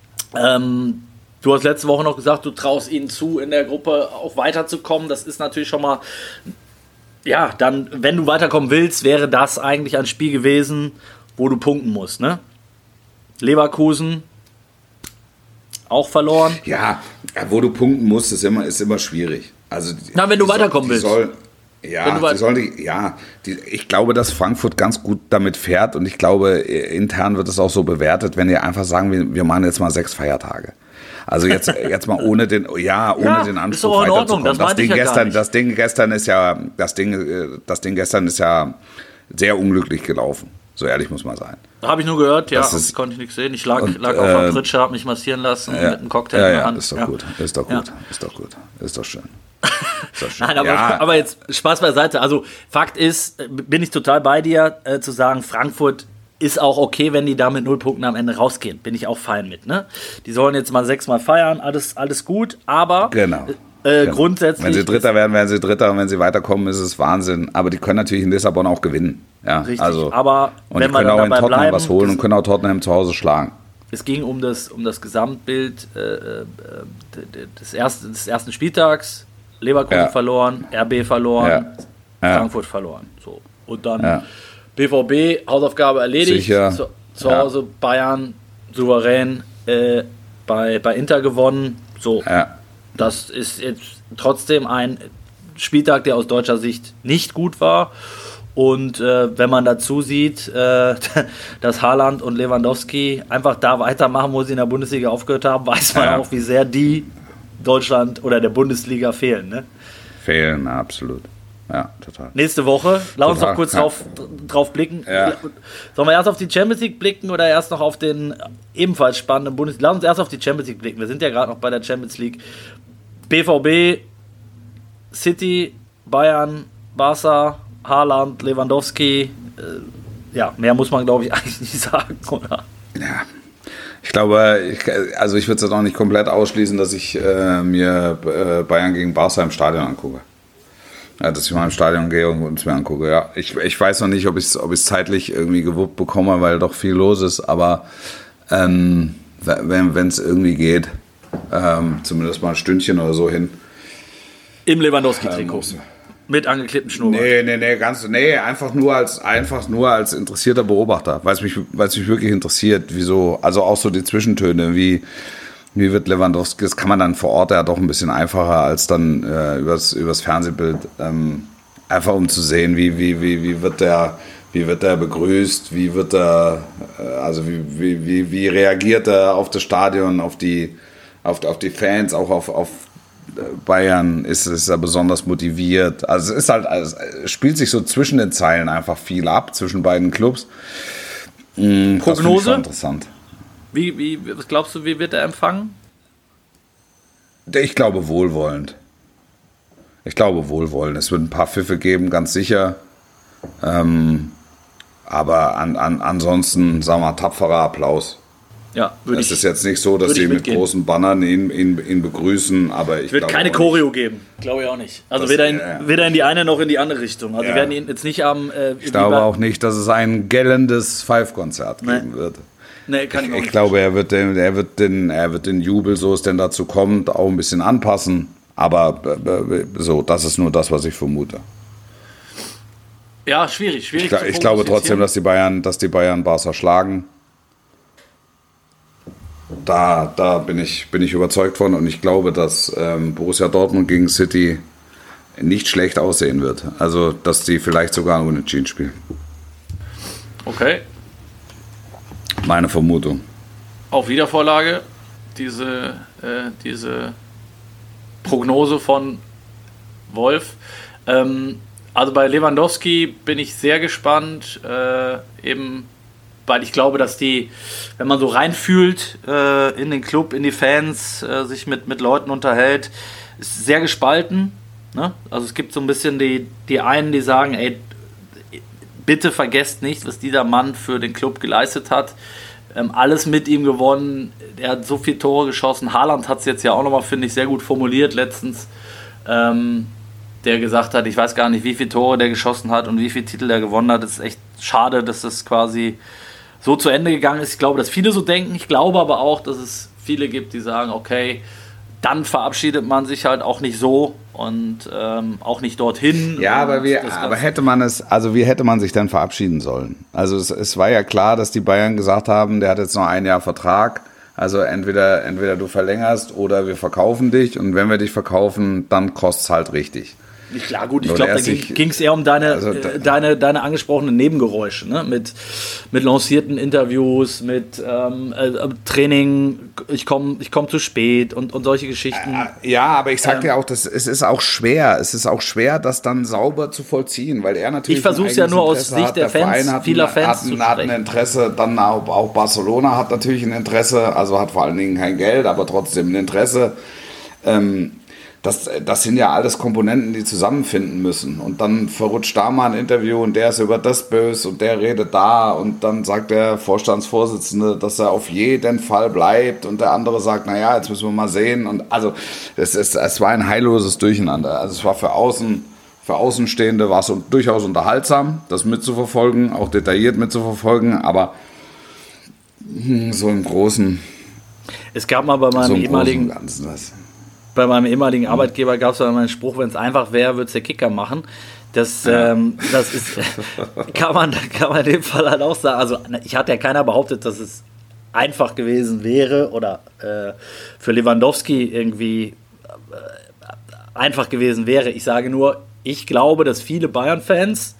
Du hast letzte Woche noch gesagt, du traust ihnen zu, in der Gruppe auch weiterzukommen. Das ist natürlich schon mal ja, dann, wenn du weiterkommen willst, wäre das eigentlich ein Spiel gewesen, wo du punkten musst, ne? Leverkusen auch verloren. Ja, wo du punkten musst, ist immer schwierig. Also, wenn du weiterkommen willst. Ich glaube, dass Frankfurt ganz gut damit fährt und ich glaube, intern wird es auch so bewertet, wenn die einfach sagen, wir machen jetzt mal 6 Feiertage. Also jetzt mal ohne den Anspruch weiterzukommen. Das Ding gestern ist ja sehr unglücklich gelaufen. So ehrlich muss man sein. Habe ich nur gehört, ja, konnte ich nichts sehen. Ich lag auf der Pritsche, habe mich massieren lassen mit einem Cocktail in der Hand. Ist doch gut, ist doch schön. Nein, aber jetzt Spaß beiseite. Also Fakt ist, bin ich total bei dir, zu sagen, Frankfurt ist auch okay, wenn die da mit 0 Punkten am Ende rausgehen. Bin ich auch fein mit. Ne? Die sollen jetzt mal 6 Mal feiern, alles gut, aber grundsätzlich... Wenn sie Dritter werden sie Dritter und wenn sie weiterkommen, ist es Wahnsinn. Aber die können natürlich in Lissabon auch gewinnen. Ja, richtig, aber und wenn die können auch in Tottenham bleiben, was holen und können auch Tottenham zu Hause schlagen. Es ging um das Gesamtbild des ersten Spieltags. Leverkusen verloren, RB verloren, Frankfurt verloren. So. Und dann BVB, Hausaufgabe erledigt. Sicher. Zu Hause Bayern souverän bei Inter gewonnen. So. Ja. Das ist jetzt trotzdem ein Spieltag, der aus deutscher Sicht nicht gut war. Und wenn man dazu sieht, dass Haaland und Lewandowski einfach da weitermachen, wo sie in der Bundesliga aufgehört haben, weiß man auch, wie sehr die Deutschland oder der Bundesliga fehlen. Ne? Fehlen, absolut. Ja, total. Nächste Woche, lass uns noch kurz drauf blicken. Ja. Sollen wir erst auf die Champions League blicken oder erst noch auf den ebenfalls spannenden Bundesliga? Lass uns erst auf die Champions League blicken. Wir sind ja gerade noch bei der Champions League. BVB, City, Bayern, Barca, Haaland, Lewandowski. Mehr muss man, glaube ich, eigentlich nicht sagen, oder? Ja. Ich glaube, ich würde es jetzt auch nicht komplett ausschließen, dass ich mir Bayern gegen Barca im Stadion angucke. Ja, dass ich mal im Stadion gehe und es mir angucke. Ja, ich weiß noch nicht, ob ich es zeitlich irgendwie gewuppt bekomme, weil doch viel los ist. Aber wenn es irgendwie geht, zumindest mal ein Stündchen oder so hin. Im Lewandowski-Trikot. Mit angeklebtem Schnurrbart. Nee, einfach nur als interessierter Beobachter, weil es mich wirklich interessiert, wieso, also auch so die Zwischentöne, wie wird Lewandowski, das kann man dann vor Ort ja doch ein bisschen einfacher als dann übers Fernsehbild, einfach um zu sehen, wie wird der begrüßt, wie reagiert er auf das Stadion, auf die Fans, auch auf Bayern ist er besonders motiviert. Also es spielt sich so zwischen den Zeilen einfach viel ab, zwischen beiden Clubs. Prognose? Das finde ich schon interessant. Was glaubst du, wie wird er empfangen? Ich glaube wohlwollend. Es wird ein paar Pfiffe geben, ganz sicher. Aber ansonsten, sagen wir mal, tapferer Applaus. Ja, es ist jetzt nicht so, dass sie mit großen Bannern ihn begrüßen, aber ich glaube... Wird keine Choreo geben, glaube ich auch nicht. Also weder in die eine noch in die andere Richtung. Also wir werden ihn jetzt nicht am... ich glaube auch nicht, dass es ein gellendes Five-Konzert geben wird. Nee, kann ich auch nicht. Ich glaube, er wird den Jubel, so es denn dazu kommt, auch ein bisschen anpassen. Aber so, das ist nur das, was ich vermute. Ja, schwierig. Ich glaube trotzdem, dass die Bayern Barca schlagen. Da bin ich überzeugt von und ich glaube, dass Borussia Dortmund gegen City nicht schlecht aussehen wird. Also, dass die vielleicht sogar unentschieden spielen. Okay. Meine Vermutung. Auf Wiedervorlage, diese Prognose von Wolf. Also bei Lewandowski bin ich sehr gespannt, weil ich glaube, dass wenn man so reinfühlt in den Club, in die Fans, sich mit Leuten unterhält, ist sehr gespalten. Ne? Also es gibt so ein bisschen die einen, die sagen, ey, bitte vergesst nicht, was dieser Mann für den Club geleistet hat. Alles mit ihm gewonnen. Er hat so viele Tore geschossen. Haaland hat es jetzt ja auch nochmal, finde ich, sehr gut formuliert letztens. Der gesagt hat, ich weiß gar nicht, wie viele Tore der geschossen hat und wie viele Titel der gewonnen hat. Es ist echt schade, dass das quasi so zu Ende gegangen ist. Ich glaube, dass viele so denken. Ich glaube aber auch, dass es viele gibt, die sagen, okay, dann verabschiedet man sich halt auch nicht so und auch nicht dorthin. Ja, aber wie hätte man sich denn verabschieden sollen? Also es war ja klar, dass die Bayern gesagt haben, der hat jetzt noch ein Jahr Vertrag. Also entweder du verlängerst oder wir verkaufen dich. Und wenn wir dich verkaufen, dann kostet es halt richtig. Klar, gut, ich glaube, da ging es eher um deine angesprochenen Nebengeräusche, ne? Mit lancierten Interviews, mit Training, ich komm zu spät und solche Geschichten. Ja, aber ich sag dir auch, es ist auch schwer, das dann sauber zu vollziehen, weil er natürlich. Ich versuche es ja nur aus Sicht der Fans, vieler Fans zu hat ein Interesse, dann auch Barcelona hat natürlich ein Interesse, also hat vor allen Dingen kein Geld, aber trotzdem ein Interesse. Das sind ja alles Komponenten, die zusammenfinden müssen. Und dann verrutscht da mal ein Interview und der ist über das böse und der redet da und dann sagt der Vorstandsvorsitzende, dass er auf jeden Fall bleibt und der andere sagt, naja, jetzt müssen wir mal sehen. Und also es war ein heilloses Durcheinander. Also es war für Außenstehende war es durchaus unterhaltsam, das mitzuverfolgen, auch detailliert mitzuverfolgen, aber so im Großen. Es gab mal bei meinem ehemaligen Arbeitgeber gab es mal einen Spruch, wenn es einfach wäre, würde es der Kicker machen. Das ist, kann man in dem Fall halt auch sagen. Also hat ja keiner behauptet, dass es einfach gewesen wäre oder für Lewandowski irgendwie einfach gewesen wäre. Ich sage nur, ich glaube, dass viele Bayern-Fans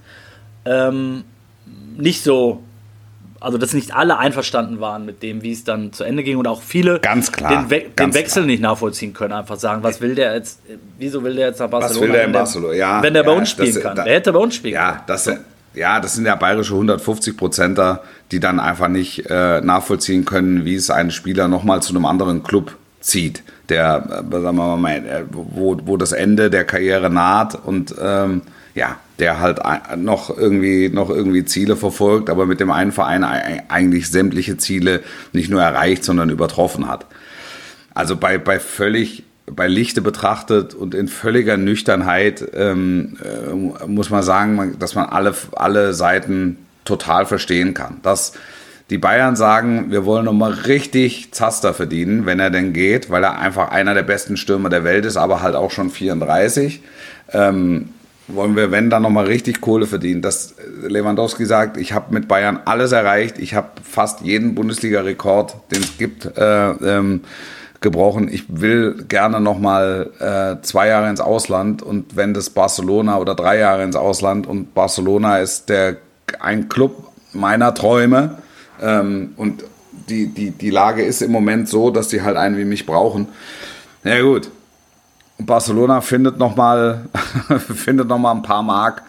nicht so, also dass nicht alle einverstanden waren mit dem, wie es dann zu Ende ging und auch viele den Wechsel nicht nachvollziehen können, einfach sagen, wieso will der jetzt nach Barcelona? Was will der in Barcelona? Ja, wenn der bei uns spielen kann. Der hätte bei uns spielen können. Das sind ja bayerische 150%er, die dann einfach nicht nachvollziehen können, wie es einen Spieler nochmal zu einem anderen Club zieht, der, sagen wir mal, wo das Ende der Karriere naht und der halt noch irgendwie Ziele verfolgt, aber mit dem einen Verein eigentlich sämtliche Ziele nicht nur erreicht, sondern übertroffen hat. Also bei Lichte betrachtet und in völliger Nüchternheit muss man sagen, dass man alle Seiten total verstehen kann. Dass die Bayern sagen, wir wollen nochmal richtig Zaster verdienen, wenn er denn geht, weil er einfach einer der besten Stürmer der Welt ist, aber halt auch schon 34. Wollen wir, wenn, dann nochmal richtig Kohle verdienen. Dass Lewandowski sagt, ich habe mit Bayern alles erreicht, ich habe fast jeden Bundesliga-Rekord, den es gibt, gebrochen. Ich will gerne nochmal 2 Jahre ins Ausland und wenn das Barcelona oder 3 Jahre ins Ausland und Barcelona ist ein Club meiner Träume und die Lage ist im Moment so, dass die halt einen wie mich brauchen. Na gut. Barcelona findet noch mal ein paar Mark.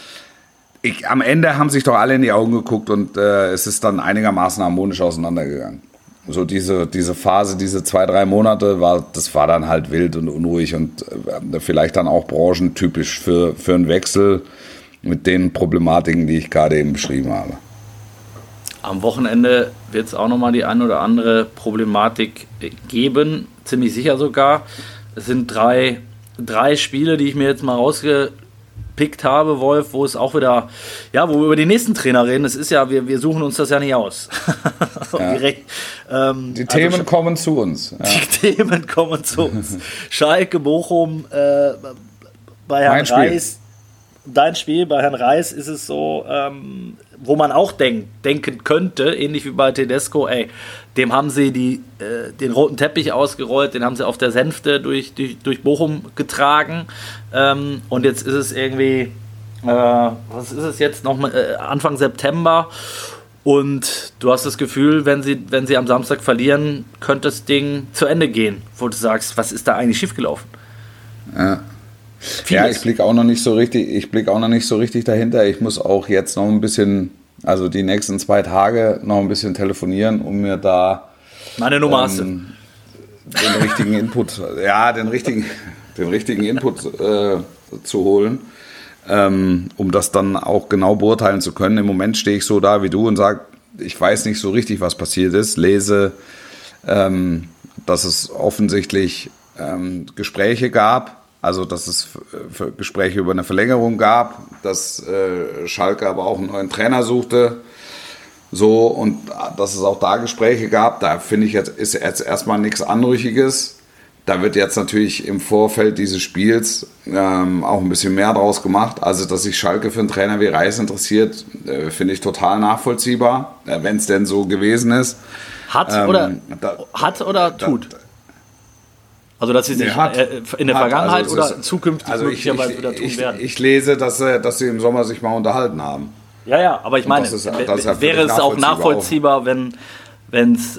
Am Ende haben sich doch alle in die Augen geguckt und es ist dann einigermaßen harmonisch auseinandergegangen. So diese Phase, diese 2-3 Monate, das war dann halt wild und unruhig und vielleicht dann auch branchentypisch für einen Wechsel mit den Problematiken, die ich gerade eben beschrieben habe. Am Wochenende wird es auch nochmal die ein oder andere Problematik geben, ziemlich sicher sogar. Es sind drei Spiele, die ich mir jetzt mal rausgepickt habe, Wolf, wo es auch wieder, ja, wo wir über den nächsten Trainer reden. Es ist ja, wir suchen uns das ja nicht aus. Ja. Direkt, die Themen kommen zu uns. Ja. Die Themen kommen zu uns. Schalke, Bochum, bei Herrn Reis. Dein Spiel bei Herrn Reis ist es so, wo man auch denken könnte, ähnlich wie bei Tedesco, dem haben sie den roten Teppich ausgerollt, den haben sie auf der Sänfte durch Bochum getragen und jetzt ist es irgendwie, was ist es jetzt, noch Anfang September und du hast das Gefühl, wenn sie am Samstag verlieren, könnte das Ding zu Ende gehen, wo du sagst, was ist da eigentlich schiefgelaufen? Ja. Ja, ich blicke auch noch nicht so richtig dahinter. Ich muss auch jetzt noch ein bisschen, also die nächsten 2 Tage noch ein bisschen telefonieren, um mir da meine Nummer hast du. Den richtigen Input, den richtigen Input zu holen, um das dann auch genau beurteilen zu können. Im Moment stehe ich so da wie du und sage, ich weiß nicht so richtig, was passiert ist. Lese, dass es offensichtlich Gespräche gab. Also, dass es Gespräche über eine Verlängerung gab, dass Schalke aber auch einen neuen Trainer suchte. So, und dass es auch da Gespräche gab, da finde ich ist jetzt erstmal nichts Anrüchiges. Da wird jetzt natürlich im Vorfeld dieses Spiels auch ein bisschen mehr draus gemacht. Also, dass sich Schalke für einen Trainer wie Reis interessiert, finde ich total nachvollziehbar, wenn es denn so gewesen ist. Hat oder tut? Also, dass sie sich in der Vergangenheit also oder zukünftig möglicherweise wieder tun werden. Ich lese, dass sie im Sommer sich mal unterhalten haben. Ja, aber ich meine, wäre es auch nachvollziehbar, wenn es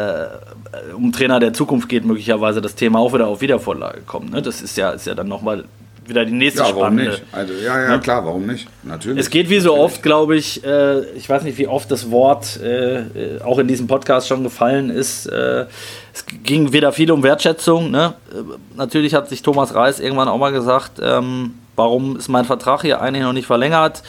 um Trainer der Zukunft geht, möglicherweise das Thema auch wieder auf Wiedervorlage kommt. Ne? Das ist ja dann nochmal wieder die nächste spannende. Warum nicht? Also, ja, klar, warum nicht? Natürlich. Es geht wie so oft, glaube ich, ich weiß nicht, wie oft das Wort auch in diesem Podcast schon gefallen ist. Es ging wieder viel um Wertschätzung. Ne? Natürlich hat sich Thomas Reis irgendwann auch mal gesagt, warum ist mein Vertrag hier eigentlich noch nicht verlängert?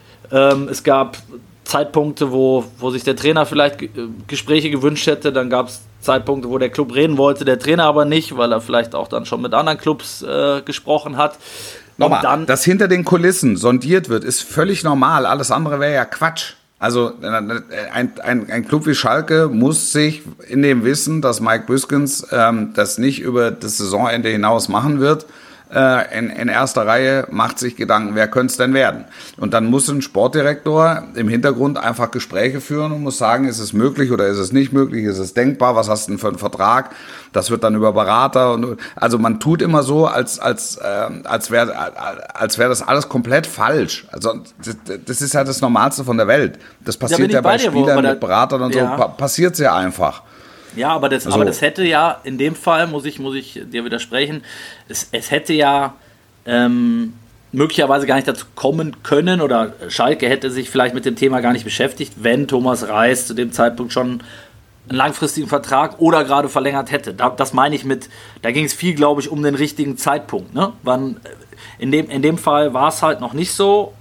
Es gab Zeitpunkte, wo sich der Trainer vielleicht Gespräche gewünscht hätte, dann gab es Zeitpunkte, wo der Club reden wollte, der Trainer aber nicht, weil er vielleicht auch dann schon mit anderen Clubs gesprochen hat. Nochmal, dass hinter den Kulissen sondiert wird, ist völlig normal, alles andere wäre ja Quatsch. Also ein Club wie Schalke muss sich in dem Wissen, dass Mike Büskens das nicht über das Saisonende hinaus machen wird, in erster Reihe macht sich Gedanken, wer könnte es denn werden? Und dann muss ein Sportdirektor im Hintergrund einfach Gespräche führen und muss sagen, ist es möglich oder ist es nicht möglich, ist es denkbar, was hast du denn für einen Vertrag? Das wird dann über Berater und also man tut immer so, als wäre das alles komplett falsch. Also das ist ja das Normalste von der Welt. Das passiert ja bei Spielern mit Beratern und so, passiert es ja einfach. Ja, aber das hätte ja, in dem Fall, muss ich dir widersprechen, es hätte ja möglicherweise gar nicht dazu kommen können oder Schalke hätte sich vielleicht mit dem Thema gar nicht beschäftigt, wenn Thomas Reis zu dem Zeitpunkt schon einen langfristigen Vertrag oder gerade verlängert hätte. Das meine ich da ging es viel, glaube ich, um den richtigen Zeitpunkt. Ne? In dem Fall war es halt noch nicht so.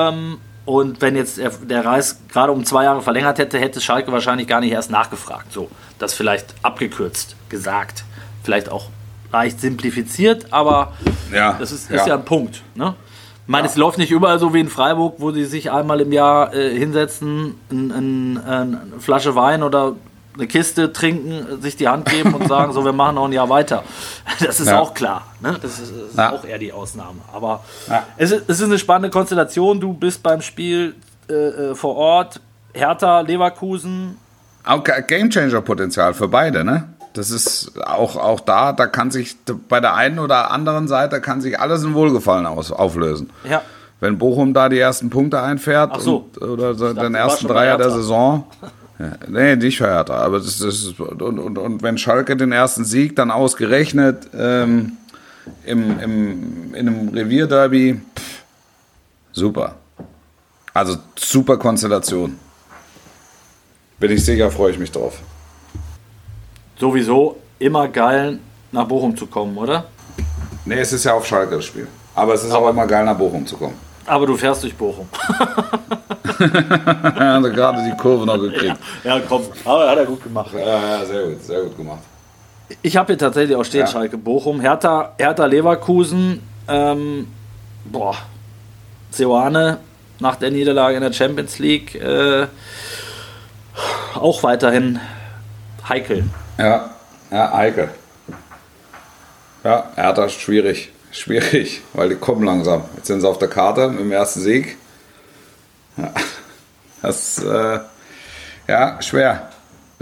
Und wenn jetzt der Reis gerade um 2 Jahre verlängert hätte Schalke wahrscheinlich gar nicht erst nachgefragt. So, das vielleicht abgekürzt gesagt. Vielleicht auch leicht simplifiziert, aber das ist ja ein Punkt. Ne? Ich meine, es läuft nicht überall so wie in Freiburg, wo sie sich einmal im Jahr hinsetzen, eine Flasche Wein oder eine Kiste trinken, sich die Hand geben und sagen, so, wir machen noch ein Jahr weiter. Das ist auch klar. Ne? Das ist auch eher die Ausnahme. Aber es ist eine spannende Konstellation. Du bist beim Spiel vor Ort. Hertha, Leverkusen. Auch Gamechanger-Potenzial für beide, ne? Das ist auch da kann sich bei der einen oder anderen Seite kann sich alles in Wohlgefallen auflösen. Ja. Wenn Bochum da die ersten Punkte einfährt oder den ersten Dreier der Saison. Ja, nee, nicht für Hertha, aber das ist und wenn Schalke den ersten Sieg dann ausgerechnet in einem Revierderby, super. Also super Konstellation. Bin ich sicher, freue ich mich drauf. Sowieso immer geil, nach Bochum zu kommen, oder? Nee, es ist ja auf Schalke das Spiel. Aber es ist auch immer geil, nach Bochum zu kommen. Aber du fährst durch Bochum. Er hat gerade die Kurve noch gekriegt. Ja, komm, aber hat er gut gemacht. Ja, sehr gut gemacht. Ich habe hier tatsächlich auch stehen, Schalke Bochum, Hertha Leverkusen, Seoane nach der Niederlage in der Champions League auch weiterhin heikel. Ja, heikel. Ja, Hertha ist schwierig, weil die kommen langsam. Jetzt sind sie auf der Karte mit dem ersten Sieg. Ja, das schwer.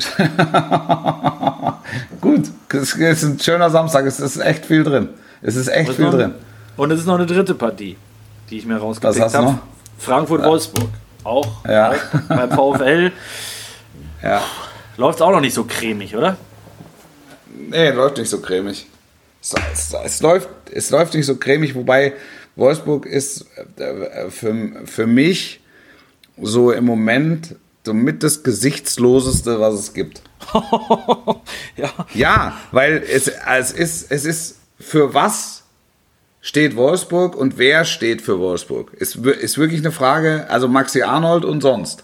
Gut, es ist ein schöner Samstag, es ist echt viel drin. Und es ist noch eine dritte Partie, die ich mir rausgepickt habe. Frankfurt-Wolfsburg. Auch beim VfL. Ja. Läuft es auch noch nicht so cremig, oder? Nee, läuft nicht so cremig. Es läuft nicht so cremig, wobei Wolfsburg ist für mich so im Moment somit das Gesichtsloseste, was es gibt. Ja, weil es ist für was steht Wolfsburg und wer steht für Wolfsburg? Ist wirklich eine Frage, also Maxi Arnold und sonst.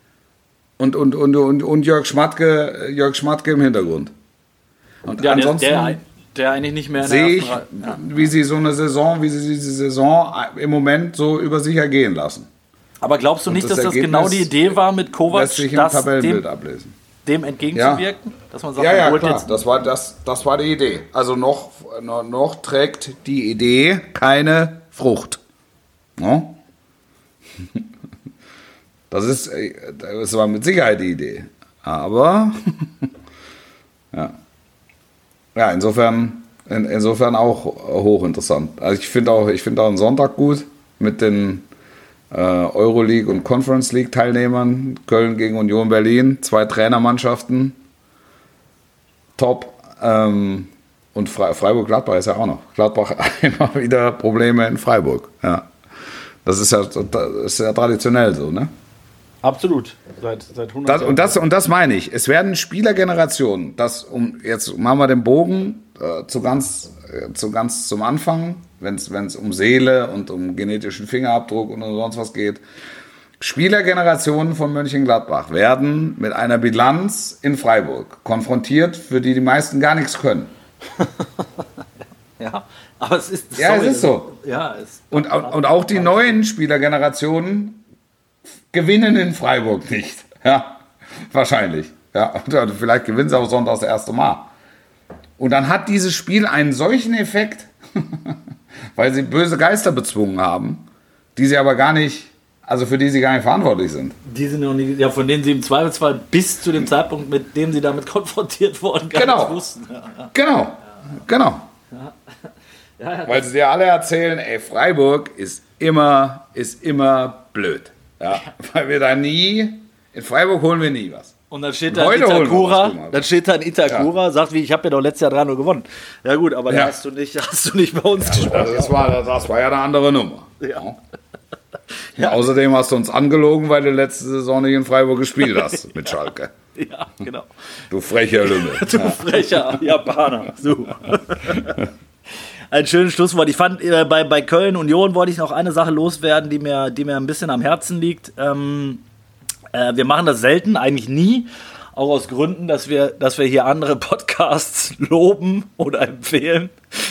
Und Jörg Schmatke im Hintergrund. Und ansonsten der eigentlich nicht mehr sehe ich, wie sie diese Saison im Moment so über sich ergehen lassen. Aber glaubst du nicht, dass das genau die Idee war mit Kovac? Lässt sich im Tabellenbild ablesen. dem entgegenzuwirken? Dass man sagt, ja, man holt klar. jetzt. Das war die Idee. Also noch trägt die Idee keine Frucht. No? Das war mit Sicherheit die Idee. Aber ja, insofern auch hochinteressant. Also ich finde auch einen Sonntag gut mit den Euroleague und Conference League Teilnehmern. Köln gegen Union Berlin, 2 Trainermannschaften. Top. Und Freiburg-Gladbach ist ja auch noch. Gladbach immer wieder Probleme in Freiburg. Ja. Das ist ja traditionell so, ne? Absolut. Seit 100 Jahren. Und das meine ich. Es werden Spielergenerationen, jetzt machen wir den Bogen zu ganz zum Anfang, wenn es um Seele und um genetischen Fingerabdruck und sonst was geht. Spielergenerationen von Mönchengladbach werden mit einer Bilanz in Freiburg konfrontiert, für die meisten gar nichts können. Ja, aber es ist so. Ja, und auch die neuen Spielergenerationen gewinnen in Freiburg nicht. Ja, wahrscheinlich. Ja, oder vielleicht gewinnen sie auch Sonntag das erste Mal. Und dann hat dieses Spiel einen solchen Effekt, weil sie böse Geister bezwungen haben, die sie aber gar nicht, also für die sie gar nicht verantwortlich sind. Die sind noch nie, ja, von denen sie im Zweifelsfall bis zu dem Zeitpunkt, mit dem sie damit konfrontiert wurden, gar nicht wussten. Ja. Genau. Ja. Weil sie dir alle erzählen, ey, Freiburg ist immer blöd. Ja. Weil wir da in Freiburg holen wir nie was. Und dann steht da ein Itakura, sagt wie, ich habe ja doch letztes Jahr 3-0 gewonnen. Ja gut, aber da hast du nicht bei uns gespielt. Das war ja eine andere Nummer. Ja. Ja. Außerdem hast du uns angelogen, weil du letzte Saison nicht in Freiburg gespielt hast mit Schalke. Ja, genau. Du frecher Lümmel. Du frecher Japaner. So. Ein schönes Schlusswort. Ich fand, bei Köln Union wollte ich noch eine Sache loswerden, die mir ein bisschen am Herzen liegt. Wir machen das selten, eigentlich nie, auch aus Gründen, dass wir hier andere Podcasts loben oder empfehlen.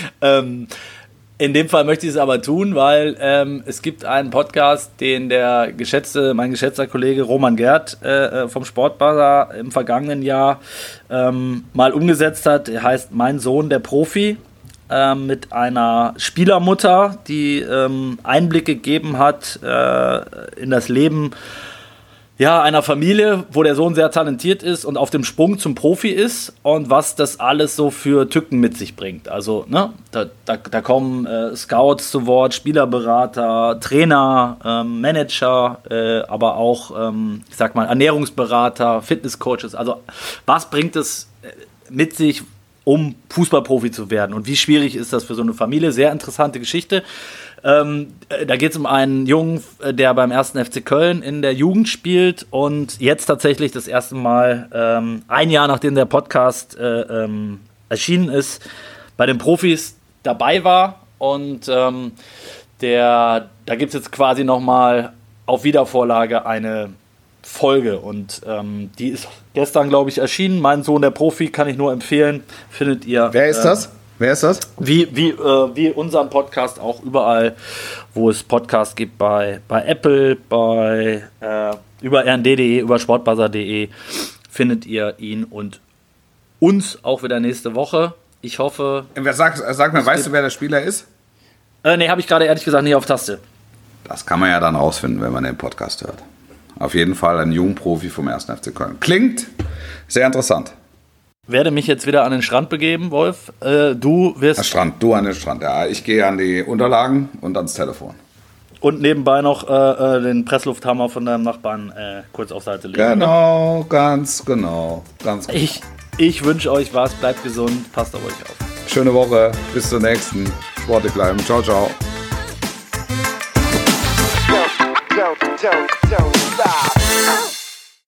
In dem Fall möchte ich es aber tun, weil es gibt einen Podcast, den mein geschätzter Kollege Roman Gerd vom Sportbuzzer im vergangenen Jahr mal umgesetzt hat. Der heißt Mein Sohn, der Profi, mit einer Spielermutter, die Einblicke gegeben hat in das Leben einer Familie, wo der Sohn sehr talentiert ist und auf dem Sprung zum Profi ist und was das alles so für Tücken mit sich bringt. Also, ne, da kommen Scouts zu Wort, Spielerberater, Trainer, Manager, aber auch, ich sag mal, Ernährungsberater, Fitnesscoaches. Also, was bringt es mit sich, um Fußballprofi zu werden? Und wie schwierig ist das für so eine Familie? Sehr interessante Geschichte. Da geht es um einen Jungen, der beim 1. FC Köln in der Jugend spielt und jetzt tatsächlich das erste Mal, ein Jahr nachdem der Podcast erschienen ist, bei den Profis dabei war. Und da gibt es jetzt quasi nochmal auf Wiedervorlage eine Folge. Und die ist gestern, glaube ich, erschienen. Mein Sohn, der Profi, kann ich nur empfehlen. Findet ihr. Wer ist das? Wie unseren Podcast auch überall, wo es Podcasts gibt, bei Apple, über rnd.de, über sportbuzzer.de findet ihr ihn und uns auch wieder nächste Woche. Ich hoffe... Sag mir, weißt du, wer der Spieler ist? Nee, habe ich gerade ehrlich gesagt nicht auf Taste. Das kann man ja dann rausfinden, wenn man den Podcast hört. Auf jeden Fall ein Jugendprofi vom 1. FC Köln. Klingt sehr interessant. Werde mich jetzt wieder an den Strand begeben, Wolf. Du an den Strand. Ja, ich gehe an die Unterlagen und ans Telefon. Und nebenbei noch den Presslufthammer von deinem Nachbarn kurz auf Seite legen. Genau, ganz genau. Ich wünsche euch was, bleibt gesund, passt auf euch auf. Schöne Woche, bis zur nächsten. Sportlich bleiben. Ciao, ciao.